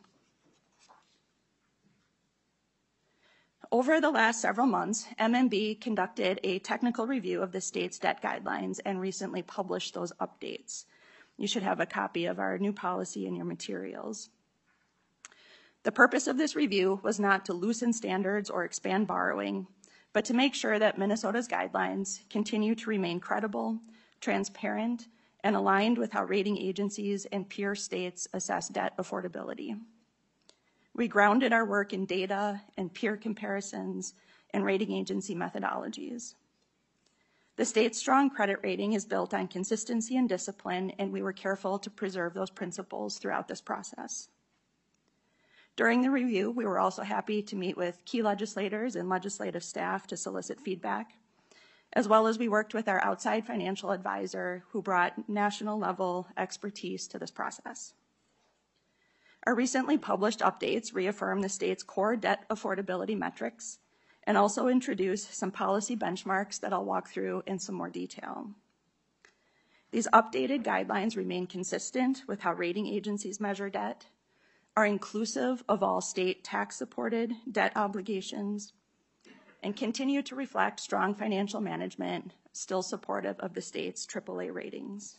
Over the last several months, MMB conducted a technical review of the state's debt guidelines and recently published those updates. You should have a copy of our new policy in your materials. The purpose of this review was not to loosen standards or expand borrowing, but to make sure that Minnesota's guidelines continue to remain credible, transparent, and aligned with how rating agencies and peer states assess debt affordability. We grounded our work in data and peer comparisons and rating agency methodologies. The state's strong credit rating is built on consistency and discipline, and we were careful to preserve those principles throughout this process. During the review, we were also happy to meet with key legislators and legislative staff to solicit feedback, as well as we worked with our outside financial advisor who brought national-level expertise to this process. Our recently published updates reaffirm the state's core debt affordability metrics and also introduce some policy benchmarks that I'll walk through in some more detail. These updated guidelines remain consistent with how rating agencies measure debt, are inclusive of all state tax-supported debt obligations, and continue to reflect strong financial management, still supportive of the state's AAA ratings.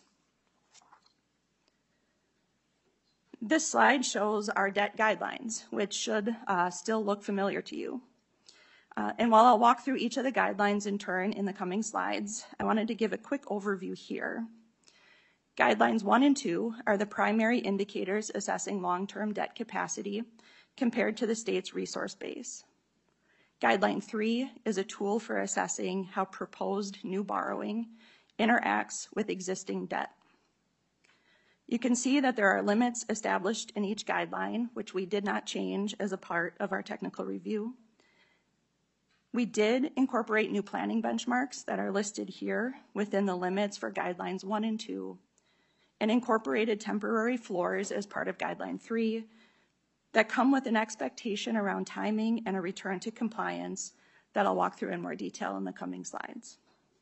This slide shows our debt guidelines, which should still look familiar to you. And while I'll walk through each of the guidelines in turn in the coming slides, I wanted to give a quick overview here. Guidelines 1 and 2 are the primary indicators assessing long-term debt capacity compared to the state's resource base. Guideline 3 is a tool for assessing how proposed new borrowing interacts with existing debt. You can see that there are limits established in each guideline, which we did not change as a part of our technical review. We did incorporate new planning benchmarks that are listed here within the limits for guidelines 1 and 2, and incorporated temporary floors as part of guideline 3 that come with an expectation around timing and a return to compliance that I'll walk through in more detail in the coming slides.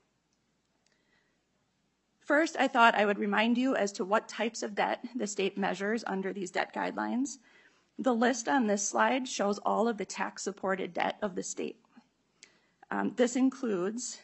First, I thought I would remind you as to what types of debt the state measures under these debt guidelines. The list on this slide shows all of the tax-supported debt of the state. This includes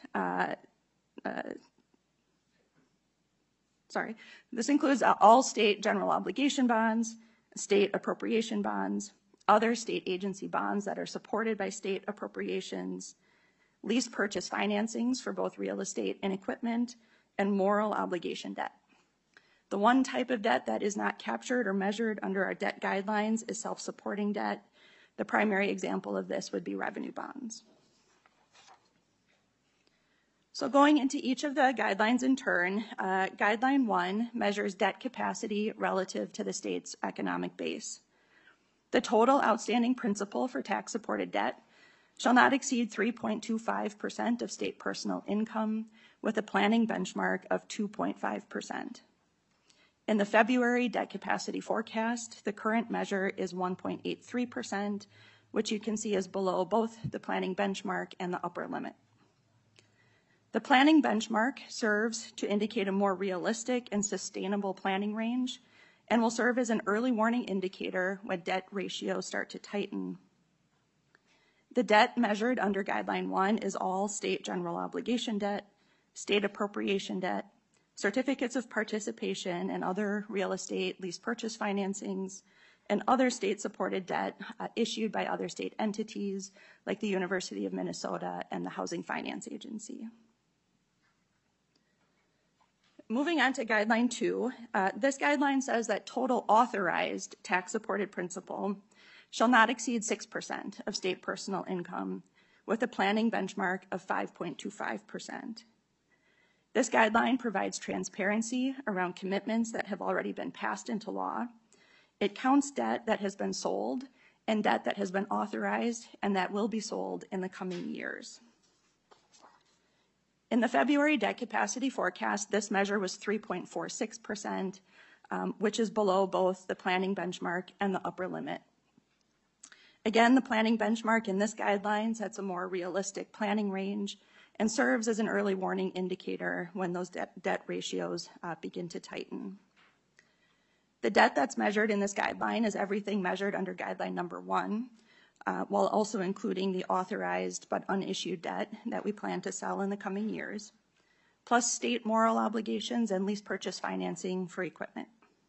all state general obligation bonds, state appropriation bonds, other state agency bonds that are supported by state appropriations, lease purchase financings for both real estate and equipment, and moral obligation debt. The one type of debt that is not captured or measured under our debt guidelines is self-supporting debt. The primary example of this would be revenue bonds. So going into each of the guidelines in turn, Guideline 1 measures debt capacity relative to the state's economic base. The total outstanding principal for tax-supported debt shall not exceed 3.25% of state personal income, with a planning benchmark of 2.5%. In the February debt capacity forecast, the current measure is 1.83%, which you can see is below both the planning benchmark and the upper limit. The planning benchmark serves to indicate a more realistic and sustainable planning range and will serve as an early warning indicator when debt ratios start to tighten. The debt measured under Guideline 1 is all state general obligation debt, state appropriation debt, certificates of participation and other real estate lease purchase financings, and other state-supported debt issued by other state entities like the University of Minnesota and the Housing Finance Agency. Moving on to Guideline 2, this guideline says that total authorized tax-supported principal shall not exceed 6% of state personal income, with a planning benchmark of 5.25%. This guideline provides transparency around commitments that have already been passed into law. It counts debt that has been sold and debt that has been authorized and that will be sold in the coming years. In the February debt capacity forecast, this measure was 3.46%, which is below both the planning benchmark and the upper limit. Again, the planning benchmark in this guideline sets a more realistic planning range and serves as an early warning indicator when those debt ratios begin to tighten. The debt that's measured in this guideline is everything measured under Guideline number 1, while also including the authorized but unissued debt that we plan to sell in the coming years, plus state moral obligations and lease purchase financing for equipment.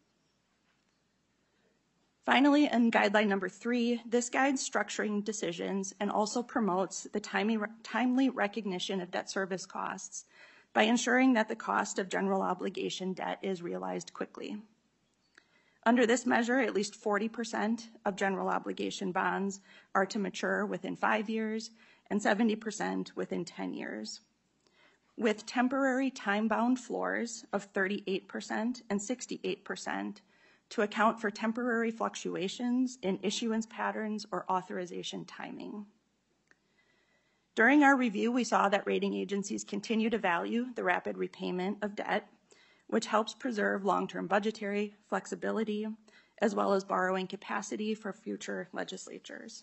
Finally, in Guideline number 3, this guides structuring decisions and also promotes the timely recognition of debt service costs by ensuring that the cost of general obligation debt is realized quickly. Under this measure, at least 40% of general obligation bonds are to mature within 5 years and 70% within 10 years. With temporary time-bound floors of 38% and 68% to account for temporary fluctuations in issuance patterns or authorization timing. During our review, we saw that rating agencies continue to value the rapid repayment of debt, which helps preserve long-term budgetary flexibility, as well as borrowing capacity for future legislatures.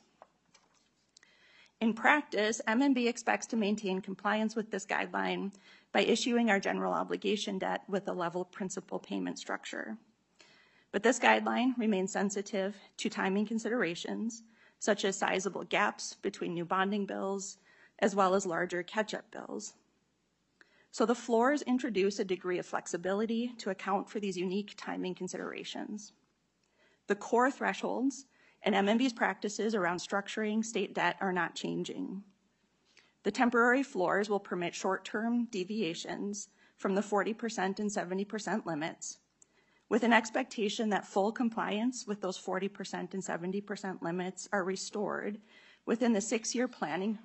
In practice, MNB expects to maintain compliance with this guideline by issuing our general obligation debt with a level principal payment structure. But this guideline remains sensitive to timing considerations, such as sizable gaps between new bonding bills, as well as larger catch-up bills. So the floors introduce a degree of flexibility to account for these unique timing considerations. The core thresholds and MNB's practices around structuring state debt are not changing. The temporary floors will permit short-term deviations from the 40% and 70% limits, with an expectation that full compliance with those 40% and 70% limits are restored within the 6-year planning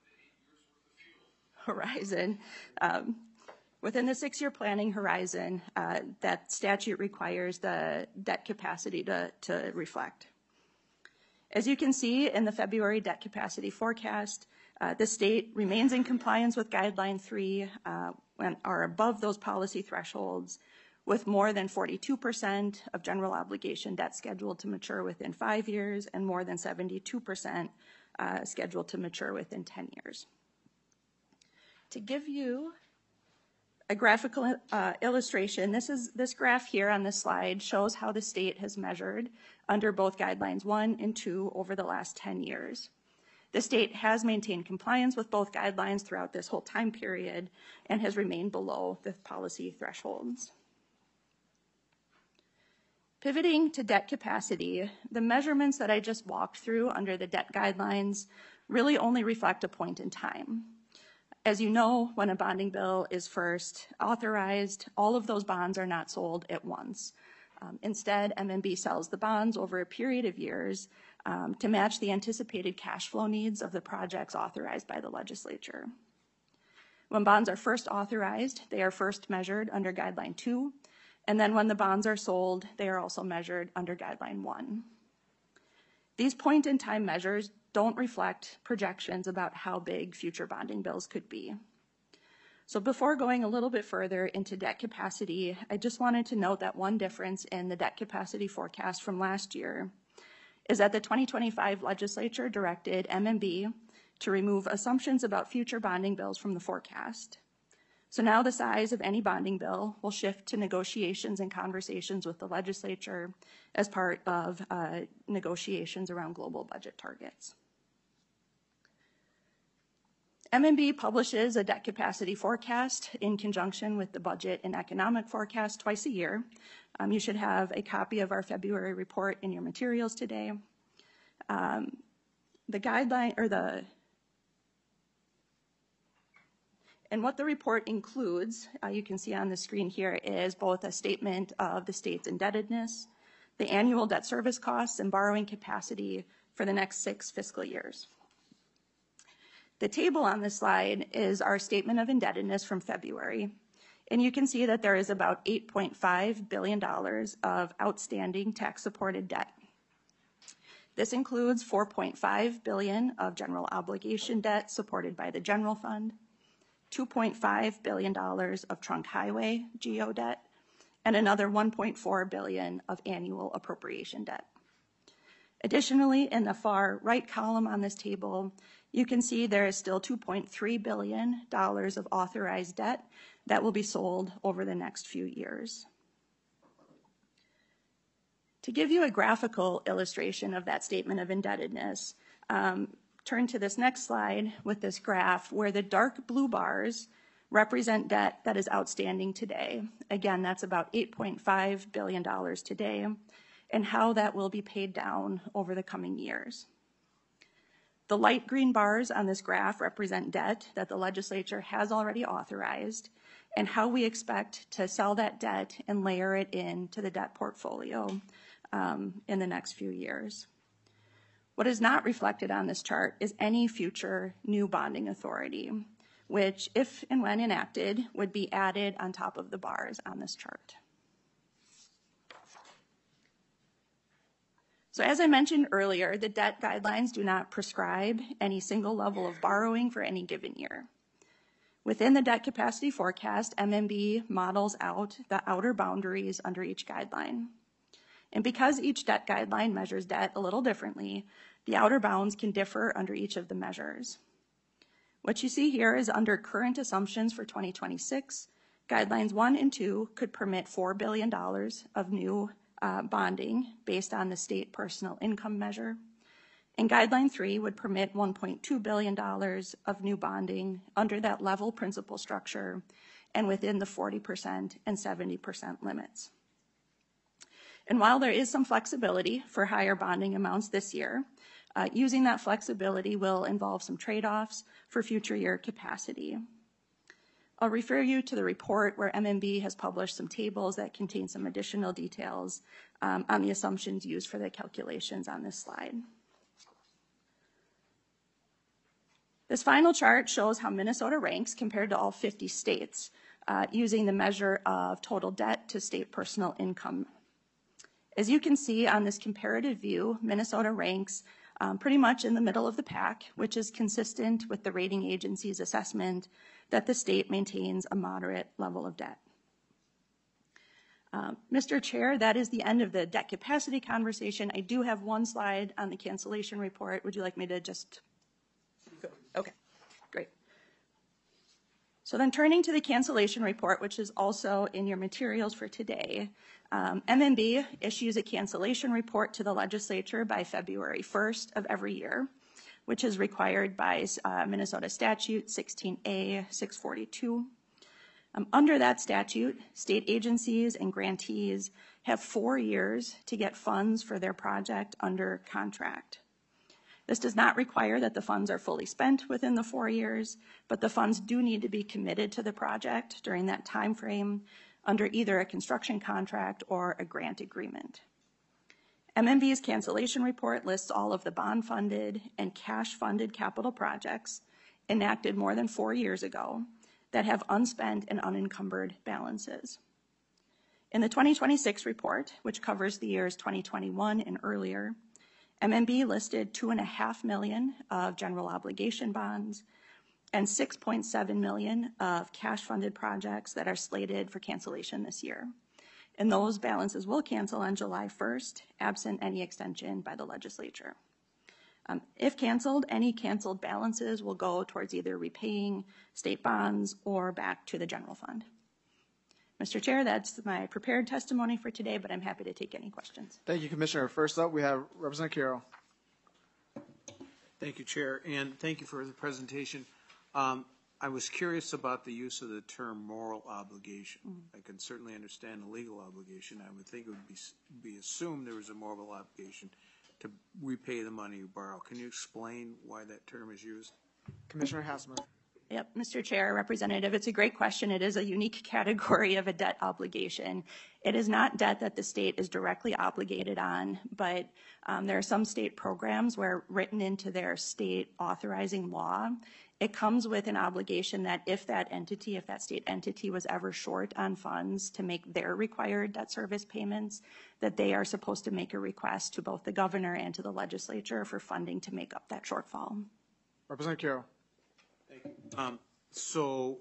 horizon. Within the 6-year planning horizon, that statute requires the debt capacity to reflect. As you can see in the February debt capacity forecast, the state remains in compliance with Guideline 3 and are above those policy thresholds, with more than 42% of general obligation debt scheduled to mature within 5 years and more than 72% scheduled to mature within 10 years. To give you a graphical illustration, this graph here on this slide shows how the state has measured under both Guidelines 1 and 2 over the last 10 years. The state has maintained compliance with both guidelines throughout this whole time period and has remained below the policy thresholds. Pivoting to debt capacity, the measurements that I just walked through under the debt guidelines really only reflect a point in time. As you know, when a bonding bill is first authorized, all of those bonds are not sold at once. Instead, MMB sells the bonds over a period of years to match the anticipated cash flow needs of the projects authorized by the legislature. When bonds are first authorized, they are first measured under Guideline 2, and then when the bonds are sold, they are also measured under Guideline 1. These point-in-time measures don't reflect projections about how big future bonding bills could be. So before going a little bit further into debt capacity, I just wanted to note that one difference in the debt capacity forecast from last year is that the 2025 legislature directed MMB to remove assumptions about future bonding bills from the forecast. So now the size of any bonding bill will shift to negotiations and conversations with the legislature as part of negotiations around global budget targets. MMB publishes a debt capacity forecast in conjunction with the budget and economic forecast twice a year. You should have a copy of our February report in your materials today. The guideline and what the report includes, you can see on the screen here, is both a statement of the state's indebtedness, the annual debt service costs, and borrowing capacity for the next 6 fiscal years. The table on this slide is our statement of indebtedness from February, and you can see that there is about $8.5 billion of outstanding tax-supported debt. This includes $4.5 billion of general obligation debt supported by the general fund, $2.5 billion of trunk highway GO debt, and another $1.4 billion of annual appropriation debt. Additionally, in the far right column on this table, you can see there is still $2.3 billion of authorized debt that will be sold over the next few years. To give you a graphical illustration of that statement of indebtedness, turn to this next slide with this graph where the dark blue bars represent debt that is outstanding today. Again, that's about $8.5 billion today, and how that will be paid down over the coming years. The light green bars on this graph represent debt that the legislature has already authorized and how we expect to sell that debt and layer it into the debt portfolio in the next few years. What is not reflected on this chart is any future new bonding authority, which, if and when enacted, would be added on top of the bars on this chart. So as I mentioned earlier, the debt guidelines do not prescribe any single level of borrowing for any given year. Within the debt capacity forecast, MMB models out the outer boundaries under each guideline. And because each debt guideline measures debt a little differently, the outer bounds can differ under each of the measures. What you see here is under current assumptions for 2026, Guidelines 1 and 2 could permit $4 billion of new bonding based on the state personal income measure. And Guideline 3 would permit $1.2 billion of new bonding under that level principal structure and within the 40% and 70% limits. And while there is some flexibility for higher bonding amounts this year, using that flexibility will involve some trade-offs for future year capacity. I'll refer you to the report where MMB has published some tables that contain some additional details on the assumptions used for the calculations on this slide. This final chart shows how Minnesota ranks compared to all 50 states using the measure of total debt to state personal income. As you can see on this comparative view, Minnesota ranks pretty much in the middle of the pack, which is consistent with the rating agency's assessment that the state maintains a moderate level of debt. Mr. Chair, that is the end of the debt capacity conversation. I do have one slide on the cancellation report. Would you like me to just? Okay, great. So then turning to the cancellation report, which is also in your materials for today, MMB issues a cancellation report to the legislature by February 1st of every year, which is required by Minnesota statute 16A 642. Under that statute, state agencies and grantees have 4 years to get funds for their project under contract. This does not require that the funds are fully spent within the 4 years, but the funds do need to be committed to the project during that time frame under either a construction contract or a grant agreement. MMB's cancellation report lists all of the bond-funded and cash-funded capital projects enacted more than 4 years ago that have unspent and unencumbered balances. In the 2026 report, which covers the years 2021 and earlier, MMB listed $2.5 million of general obligation bonds and $6.7 million of cash-funded projects that are slated for cancellation this year. And those balances will cancel on July 1st, absent any extension by the legislature. If canceled, any canceled balances will go towards either repaying state bonds or back to the general fund. Mr. Chair, that's my prepared testimony for today, but I'm happy to take any questions. Thank you, Commissioner. First up, we have Representative Carroll. Thank you, Chair, and thank you for the presentation. I was curious about the use of the term moral obligation. I can certainly understand the legal obligation. I would think it would be assumed there was a moral obligation to repay the money you borrow. Can you explain why that term is used? Commissioner Hassmer. Yep, Mr. Chair, Representative, it's a great question. It is a unique category of a debt obligation. It is not debt that the state is directly obligated on, but there are some state programs where written into their state authorizing law, it comes with an obligation that if that state entity was ever short on funds to make their required debt service payments, that they are supposed to make a request to both the governor and to the legislature for funding to make up that shortfall. Representative Carroll. Thank you. So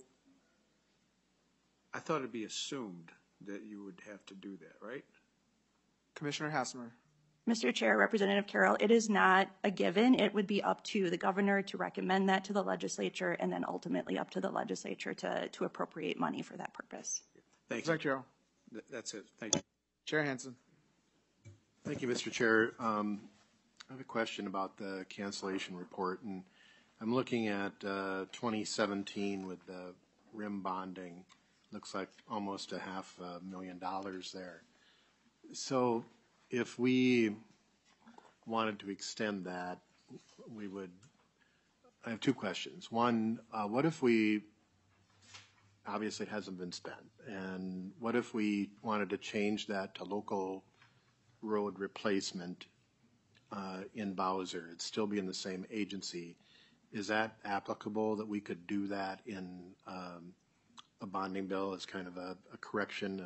I thought it'd be assumed that you would have to do that, right? Commissioner Hassmer. Mr. Chair, Representative Carroll, it is not a given. It would be up to the governor to recommend that to the legislature and then ultimately up to the legislature to appropriate money for that purpose. Thank you. Carroll. That's it. Thank you. Chair Hansen. Thank you, Mr. Chair. I have a question about the cancellation report, and I'm looking at 2017 with the RIM bonding. Looks like almost $500,000 there. So if we wanted to extend that, I have two questions. One, what if obviously it hasn't been spent, and what if we wanted to change that to local road replacement in Bowser? It'd still be in the same agency. Is that applicable, that we could do that in a bonding bill as kind of a correction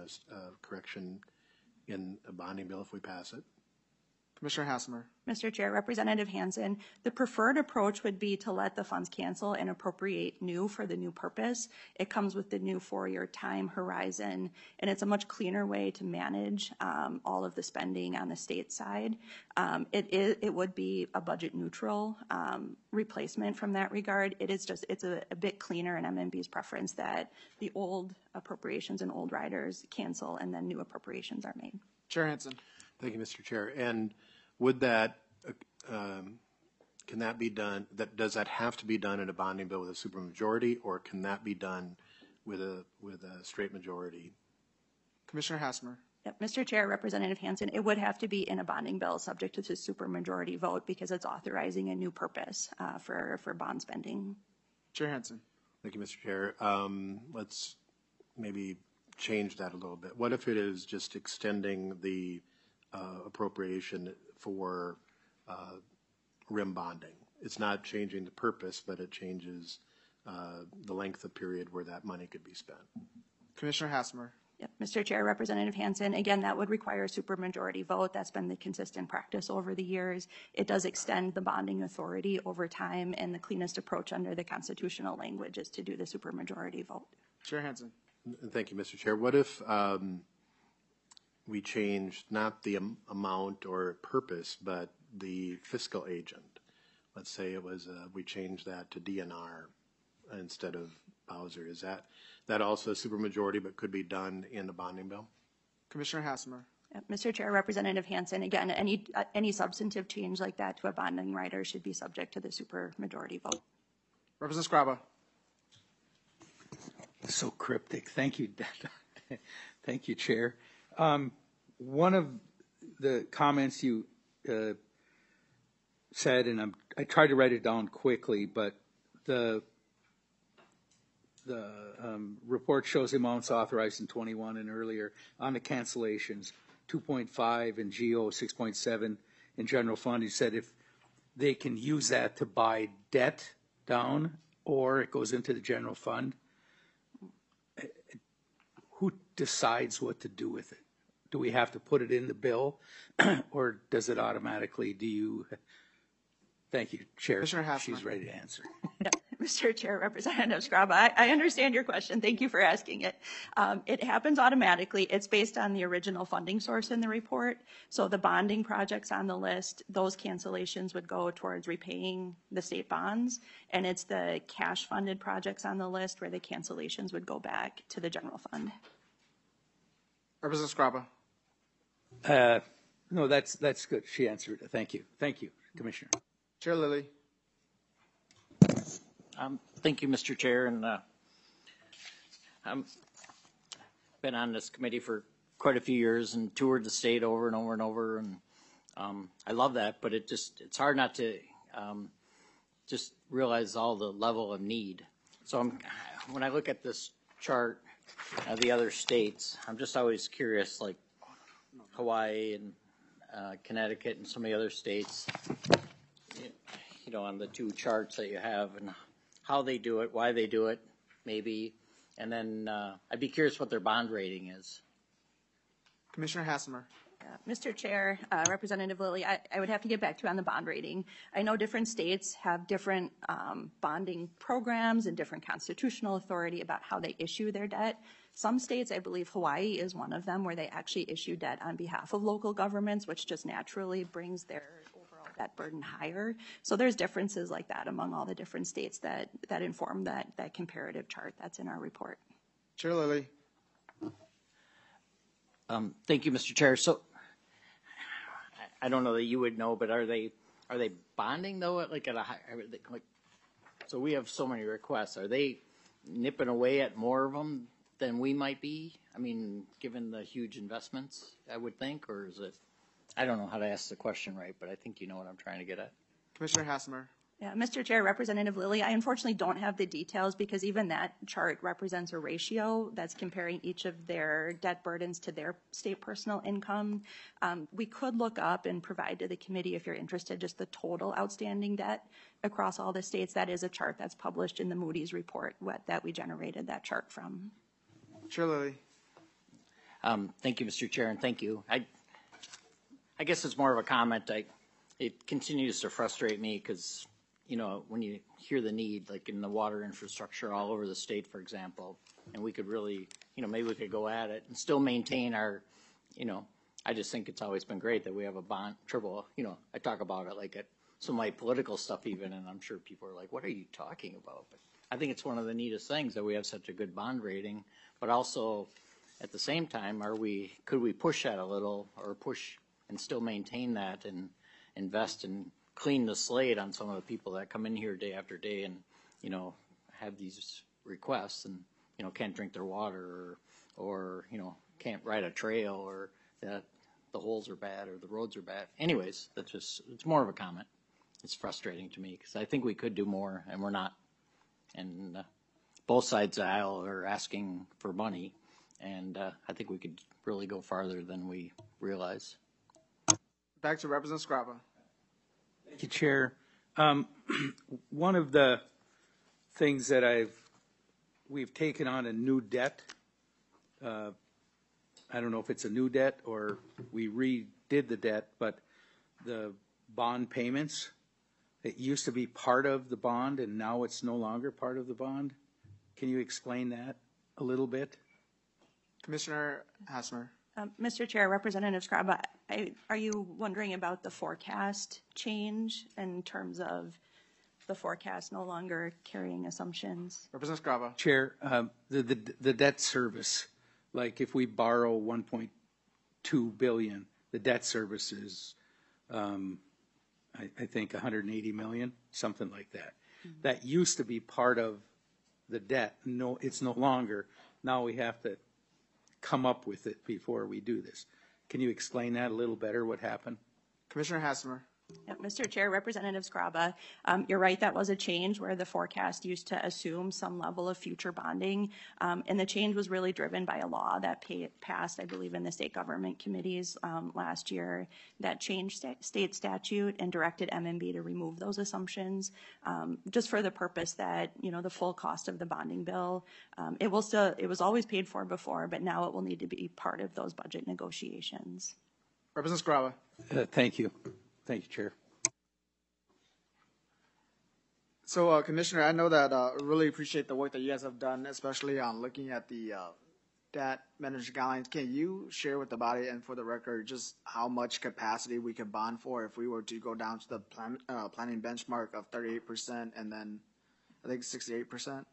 in a bonding bill if we pass it? Commissioner Hassmer. Mr. Chair, Representative Hansen, the preferred approach would be to let the funds cancel and appropriate new for the new purpose. It comes with the new 4-year time horizon, and it's a much cleaner way to manage all of the spending on the state side. It would be a budget neutral replacement from that regard. It's a bit cleaner in MMB's preference that the old appropriations and old riders cancel and then new appropriations are made. Chair Hansen. Thank you, Mr. Chair. And would that, can that be done, does that have to be done in a bonding bill with a supermajority, or can that be done with a straight majority? Commissioner Hassmer. Yep, Mr. Chair, Representative Hansen, it would have to be in a bonding bill subject to the supermajority vote because it's authorizing a new purpose for bond spending. Chair Hansen. Thank you, Mr. Chair. Let's maybe change that a little bit. What if it is just extending the appropriation for RIM bonding, it's not changing the purpose, but it changes the length of period where that money could be spent. Commissioner Hassemer. Yep. Mr. Chair, Representative Hansen, again, that would require a supermajority vote. That's been the consistent practice over the years. It does extend the bonding authority over time, and the cleanest approach under the constitutional language is to do the supermajority vote. Chair Hansen. Thank you, Mr. Chair. What if we changed not the amount or purpose, but the fiscal agent? Let's say it was we changed that to DNR instead of Bowser. Is that also a supermajority, but could be done in the bonding bill? Commissioner Hassemer. Mr. Chair, Representative Hansen, again, any substantive change like that to a bonding rider should be subject to the supermajority vote. Representative Scraba. So cryptic. Thank you. Thank you, Chair. One of the comments you said, and I tried to write it down quickly, but the report shows amounts authorized in 21 and earlier on the cancellations, 2.5 in GO, 6.7 in general fund. You said if they can use that to buy debt down or it goes into the general fund. Who decides what to do with it? Do we have to put it in the bill or does it automatically, Thank you, Chair. She's ready to answer. Mr. Chair, Representative Scraba, I understand your question. Thank you for asking it. It happens automatically. It's based on the original funding source in the report. So the bonding projects on the list, those cancellations would go towards repaying the state bonds. And it's the cash funded projects on the list where the cancellations would go back to the general fund. Representative Scraba. No, that's good. She answered it. Thank you. Thank you, Commissioner. Chair Lilly. Thank you, Mr. Chair, and I've been on this committee for quite a few years and toured the state over and over and over, and I love that, but it's hard not to just realize all the level of need. So when I look at this chart of the other states, I'm just always curious, like Hawaii and Connecticut and some of the other states, you know, on the two charts that you have, and how they do it, why they do it, maybe, and then I'd be curious what their bond rating is. Commissioner Hassemer. Mr. Chair, Representative Lilly, I would have to get back to you on the bond rating. I know different states have different bonding programs and different constitutional authority about how they issue their debt. Some states, I believe Hawaii is one of them, where they actually issue debt on behalf of local governments, which just naturally brings their overall debt burden higher. So there's differences like that among all the different states that inform that comparative chart that's in our report. Chair Lilly. Thank you, Mr. Chair. So I don't know that you would know, but are they bonding though at a high, like, so we have so many requests. Are they nipping away at more of them than we might be? I mean, given the huge investments, I would think, or is it? I don't know how to ask the question right, but I think you know what I'm trying to get at. Commissioner Hassemer. Yeah, Mr. Chair, Representative Lilly, I unfortunately don't have the details because even that chart represents a ratio that's comparing each of their debt burdens to their state personal income. We could look up and provide to the committee, if you're interested, just the total outstanding debt across all the states. That is a chart that's published in the Moody's report that we generated that chart from. Chair Lilly. Thank you, Mr. Chair, and thank you. I guess it's more of a comment. It continues to frustrate me because, you know, when you hear the need, like in the water infrastructure all over the state, for example, and we could really, you know, maybe we could go at it and still maintain our, you know, I just think it's always been great that we have a bond, you know, I talk about it like at some of my political stuff even, and I'm sure people are like, what are you talking about? But I think it's one of the neatest things that we have such a good bond rating, but also at the same time, could we push that a little or push and still maintain that and invest and clean the slate on some of the people that come in here day after day and, you know, have these requests and, you know, can't drink their water or you know, can't ride a trail or that the holes are bad or the roads are bad. Anyways, it's more of a comment. It's frustrating to me because I think we could do more and we're not. And both sides of the aisle are asking for money, and I think we could really go farther than we realize. Back to Representative Scraba. Thank you, Chair. One of the things that we've taken on a new debt. I don't know if it's a new debt or we redid the debt, but the bond payments, it used to be part of the bond and now it's no longer part of the bond. Can you explain that a little bit? Commissioner Hasmer. Mr. Chair, Representative Scraba, are you wondering about the forecast change in terms of the forecast no longer carrying assumptions? Representative Scraba. Chair, the debt service, like if we borrow 1.2 billion, the debt service is, I think 180 million, something like that. Mm-hmm. That used to be part of the debt. No, it's no longer. Now we have to come up with it before we do this. Can you explain that a little better, what happened? Commissioner Hasmer. Yeah, Mr. Chair, Representative Scraba, you're right, that was a change where the forecast used to assume some level of future bonding, and the change was really driven by a law that passed, I believe, in the state government committees last year that changed state statute and directed MMB to remove those assumptions, just for the purpose that, you know, the full cost of the bonding bill, it was always paid for before, but now it will need to be part of those budget negotiations. Representative Scraba. Thank you. Thank you, Chair. So, Commissioner, I know that I really appreciate the work that you guys have done, especially on looking at the debt management guidelines. Can you share with the body and for the record just how much capacity we could bond for if we were to go down to the planning benchmark of 38% and then I think 68%?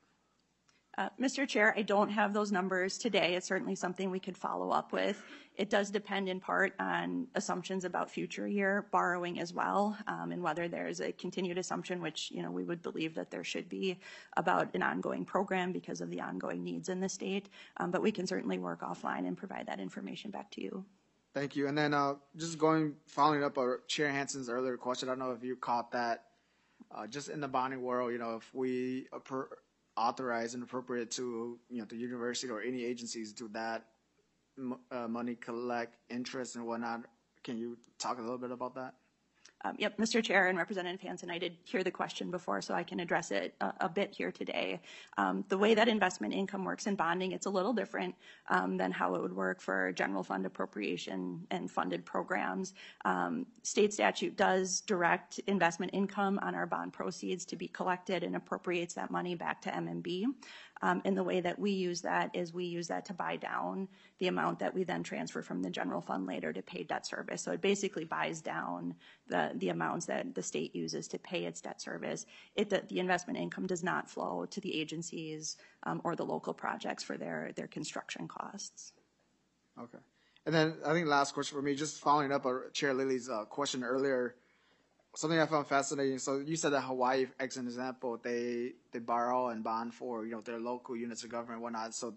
Mr. Chair, I don't have those numbers today. It's certainly something we could follow up with. It does depend in part on assumptions about future year borrowing as well, and whether there's a continued assumption, which, you know, we would believe that there should be, about an ongoing program because of the ongoing needs in the state. But we can certainly work offline and provide that information back to you. Thank you. And then just following up on Chair Hansen's earlier question, I don't know if you caught that. Just in the bonding world, you know, if we authorize and appropriate to, you know, the university or any agencies to that money collect interest and whatnot. Can you talk a little bit about that? Yep, Mr. Chair and Representative Hansen, I did hear the question before, so I can address it a bit here today. The way that investment income works in bonding, it's a little different than how it would work for general fund appropriation and funded programs. State statute does direct investment income on our bond proceeds to be collected and appropriates that money back to MMB. And the way that we use that is we use that to buy down the amount that we then transfer from the general fund later to pay debt service. So it basically buys down the amounts that the state uses to pay its debt service. The investment income does not flow to the agencies or the local projects for their construction costs. Okay. And then I think last question for me, just following up on Chair Lilly's question earlier, something I found fascinating. So you said that Hawaii, as an example, they borrow and bond for, you know, their local units of government and whatnot. So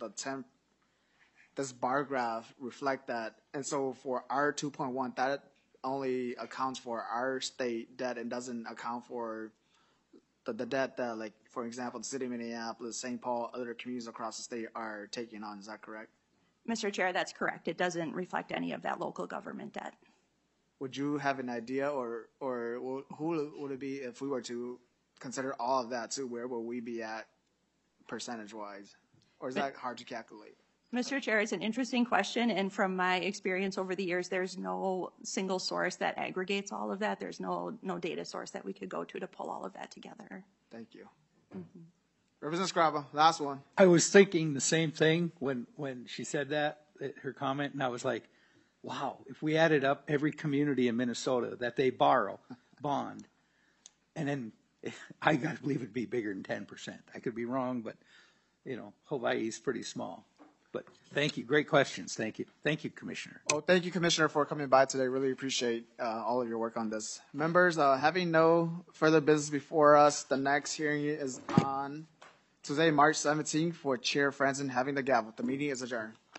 this bar graph reflect that. And so for our 2.1, that only accounts for our state debt and doesn't account for the debt that, like, for example, the city of Minneapolis, St. Paul, other communities across the state are taking on. Is that correct? Mr. Chair, that's correct. It doesn't reflect any of that local government debt. Would you have an idea, or who would it be if we were to consider all of that too? Where will we be at percentage-wise? Or is that hard to calculate? Mr. Chair, it's an interesting question, and from my experience over the years, there's no single source that aggregates all of that. There's no data source that we could go to pull all of that together. Thank you. Mm-hmm. Representative Scraba, last one. I was thinking the same thing when she said that, her comment, and I was like, wow, if we added up every community in Minnesota that they borrow, bond, and then I got to believe it'd be bigger than 10%. I could be wrong, but, you know, Hawaii's pretty small. But thank you. Great questions. Thank you. Thank you, Commissioner. Well, thank you, Commissioner, for coming by today. Really appreciate all of your work on this. Members, having no further business before us, the next hearing is on Tuesday, March 17th, for Chair Franzen having the gavel. The meeting is adjourned.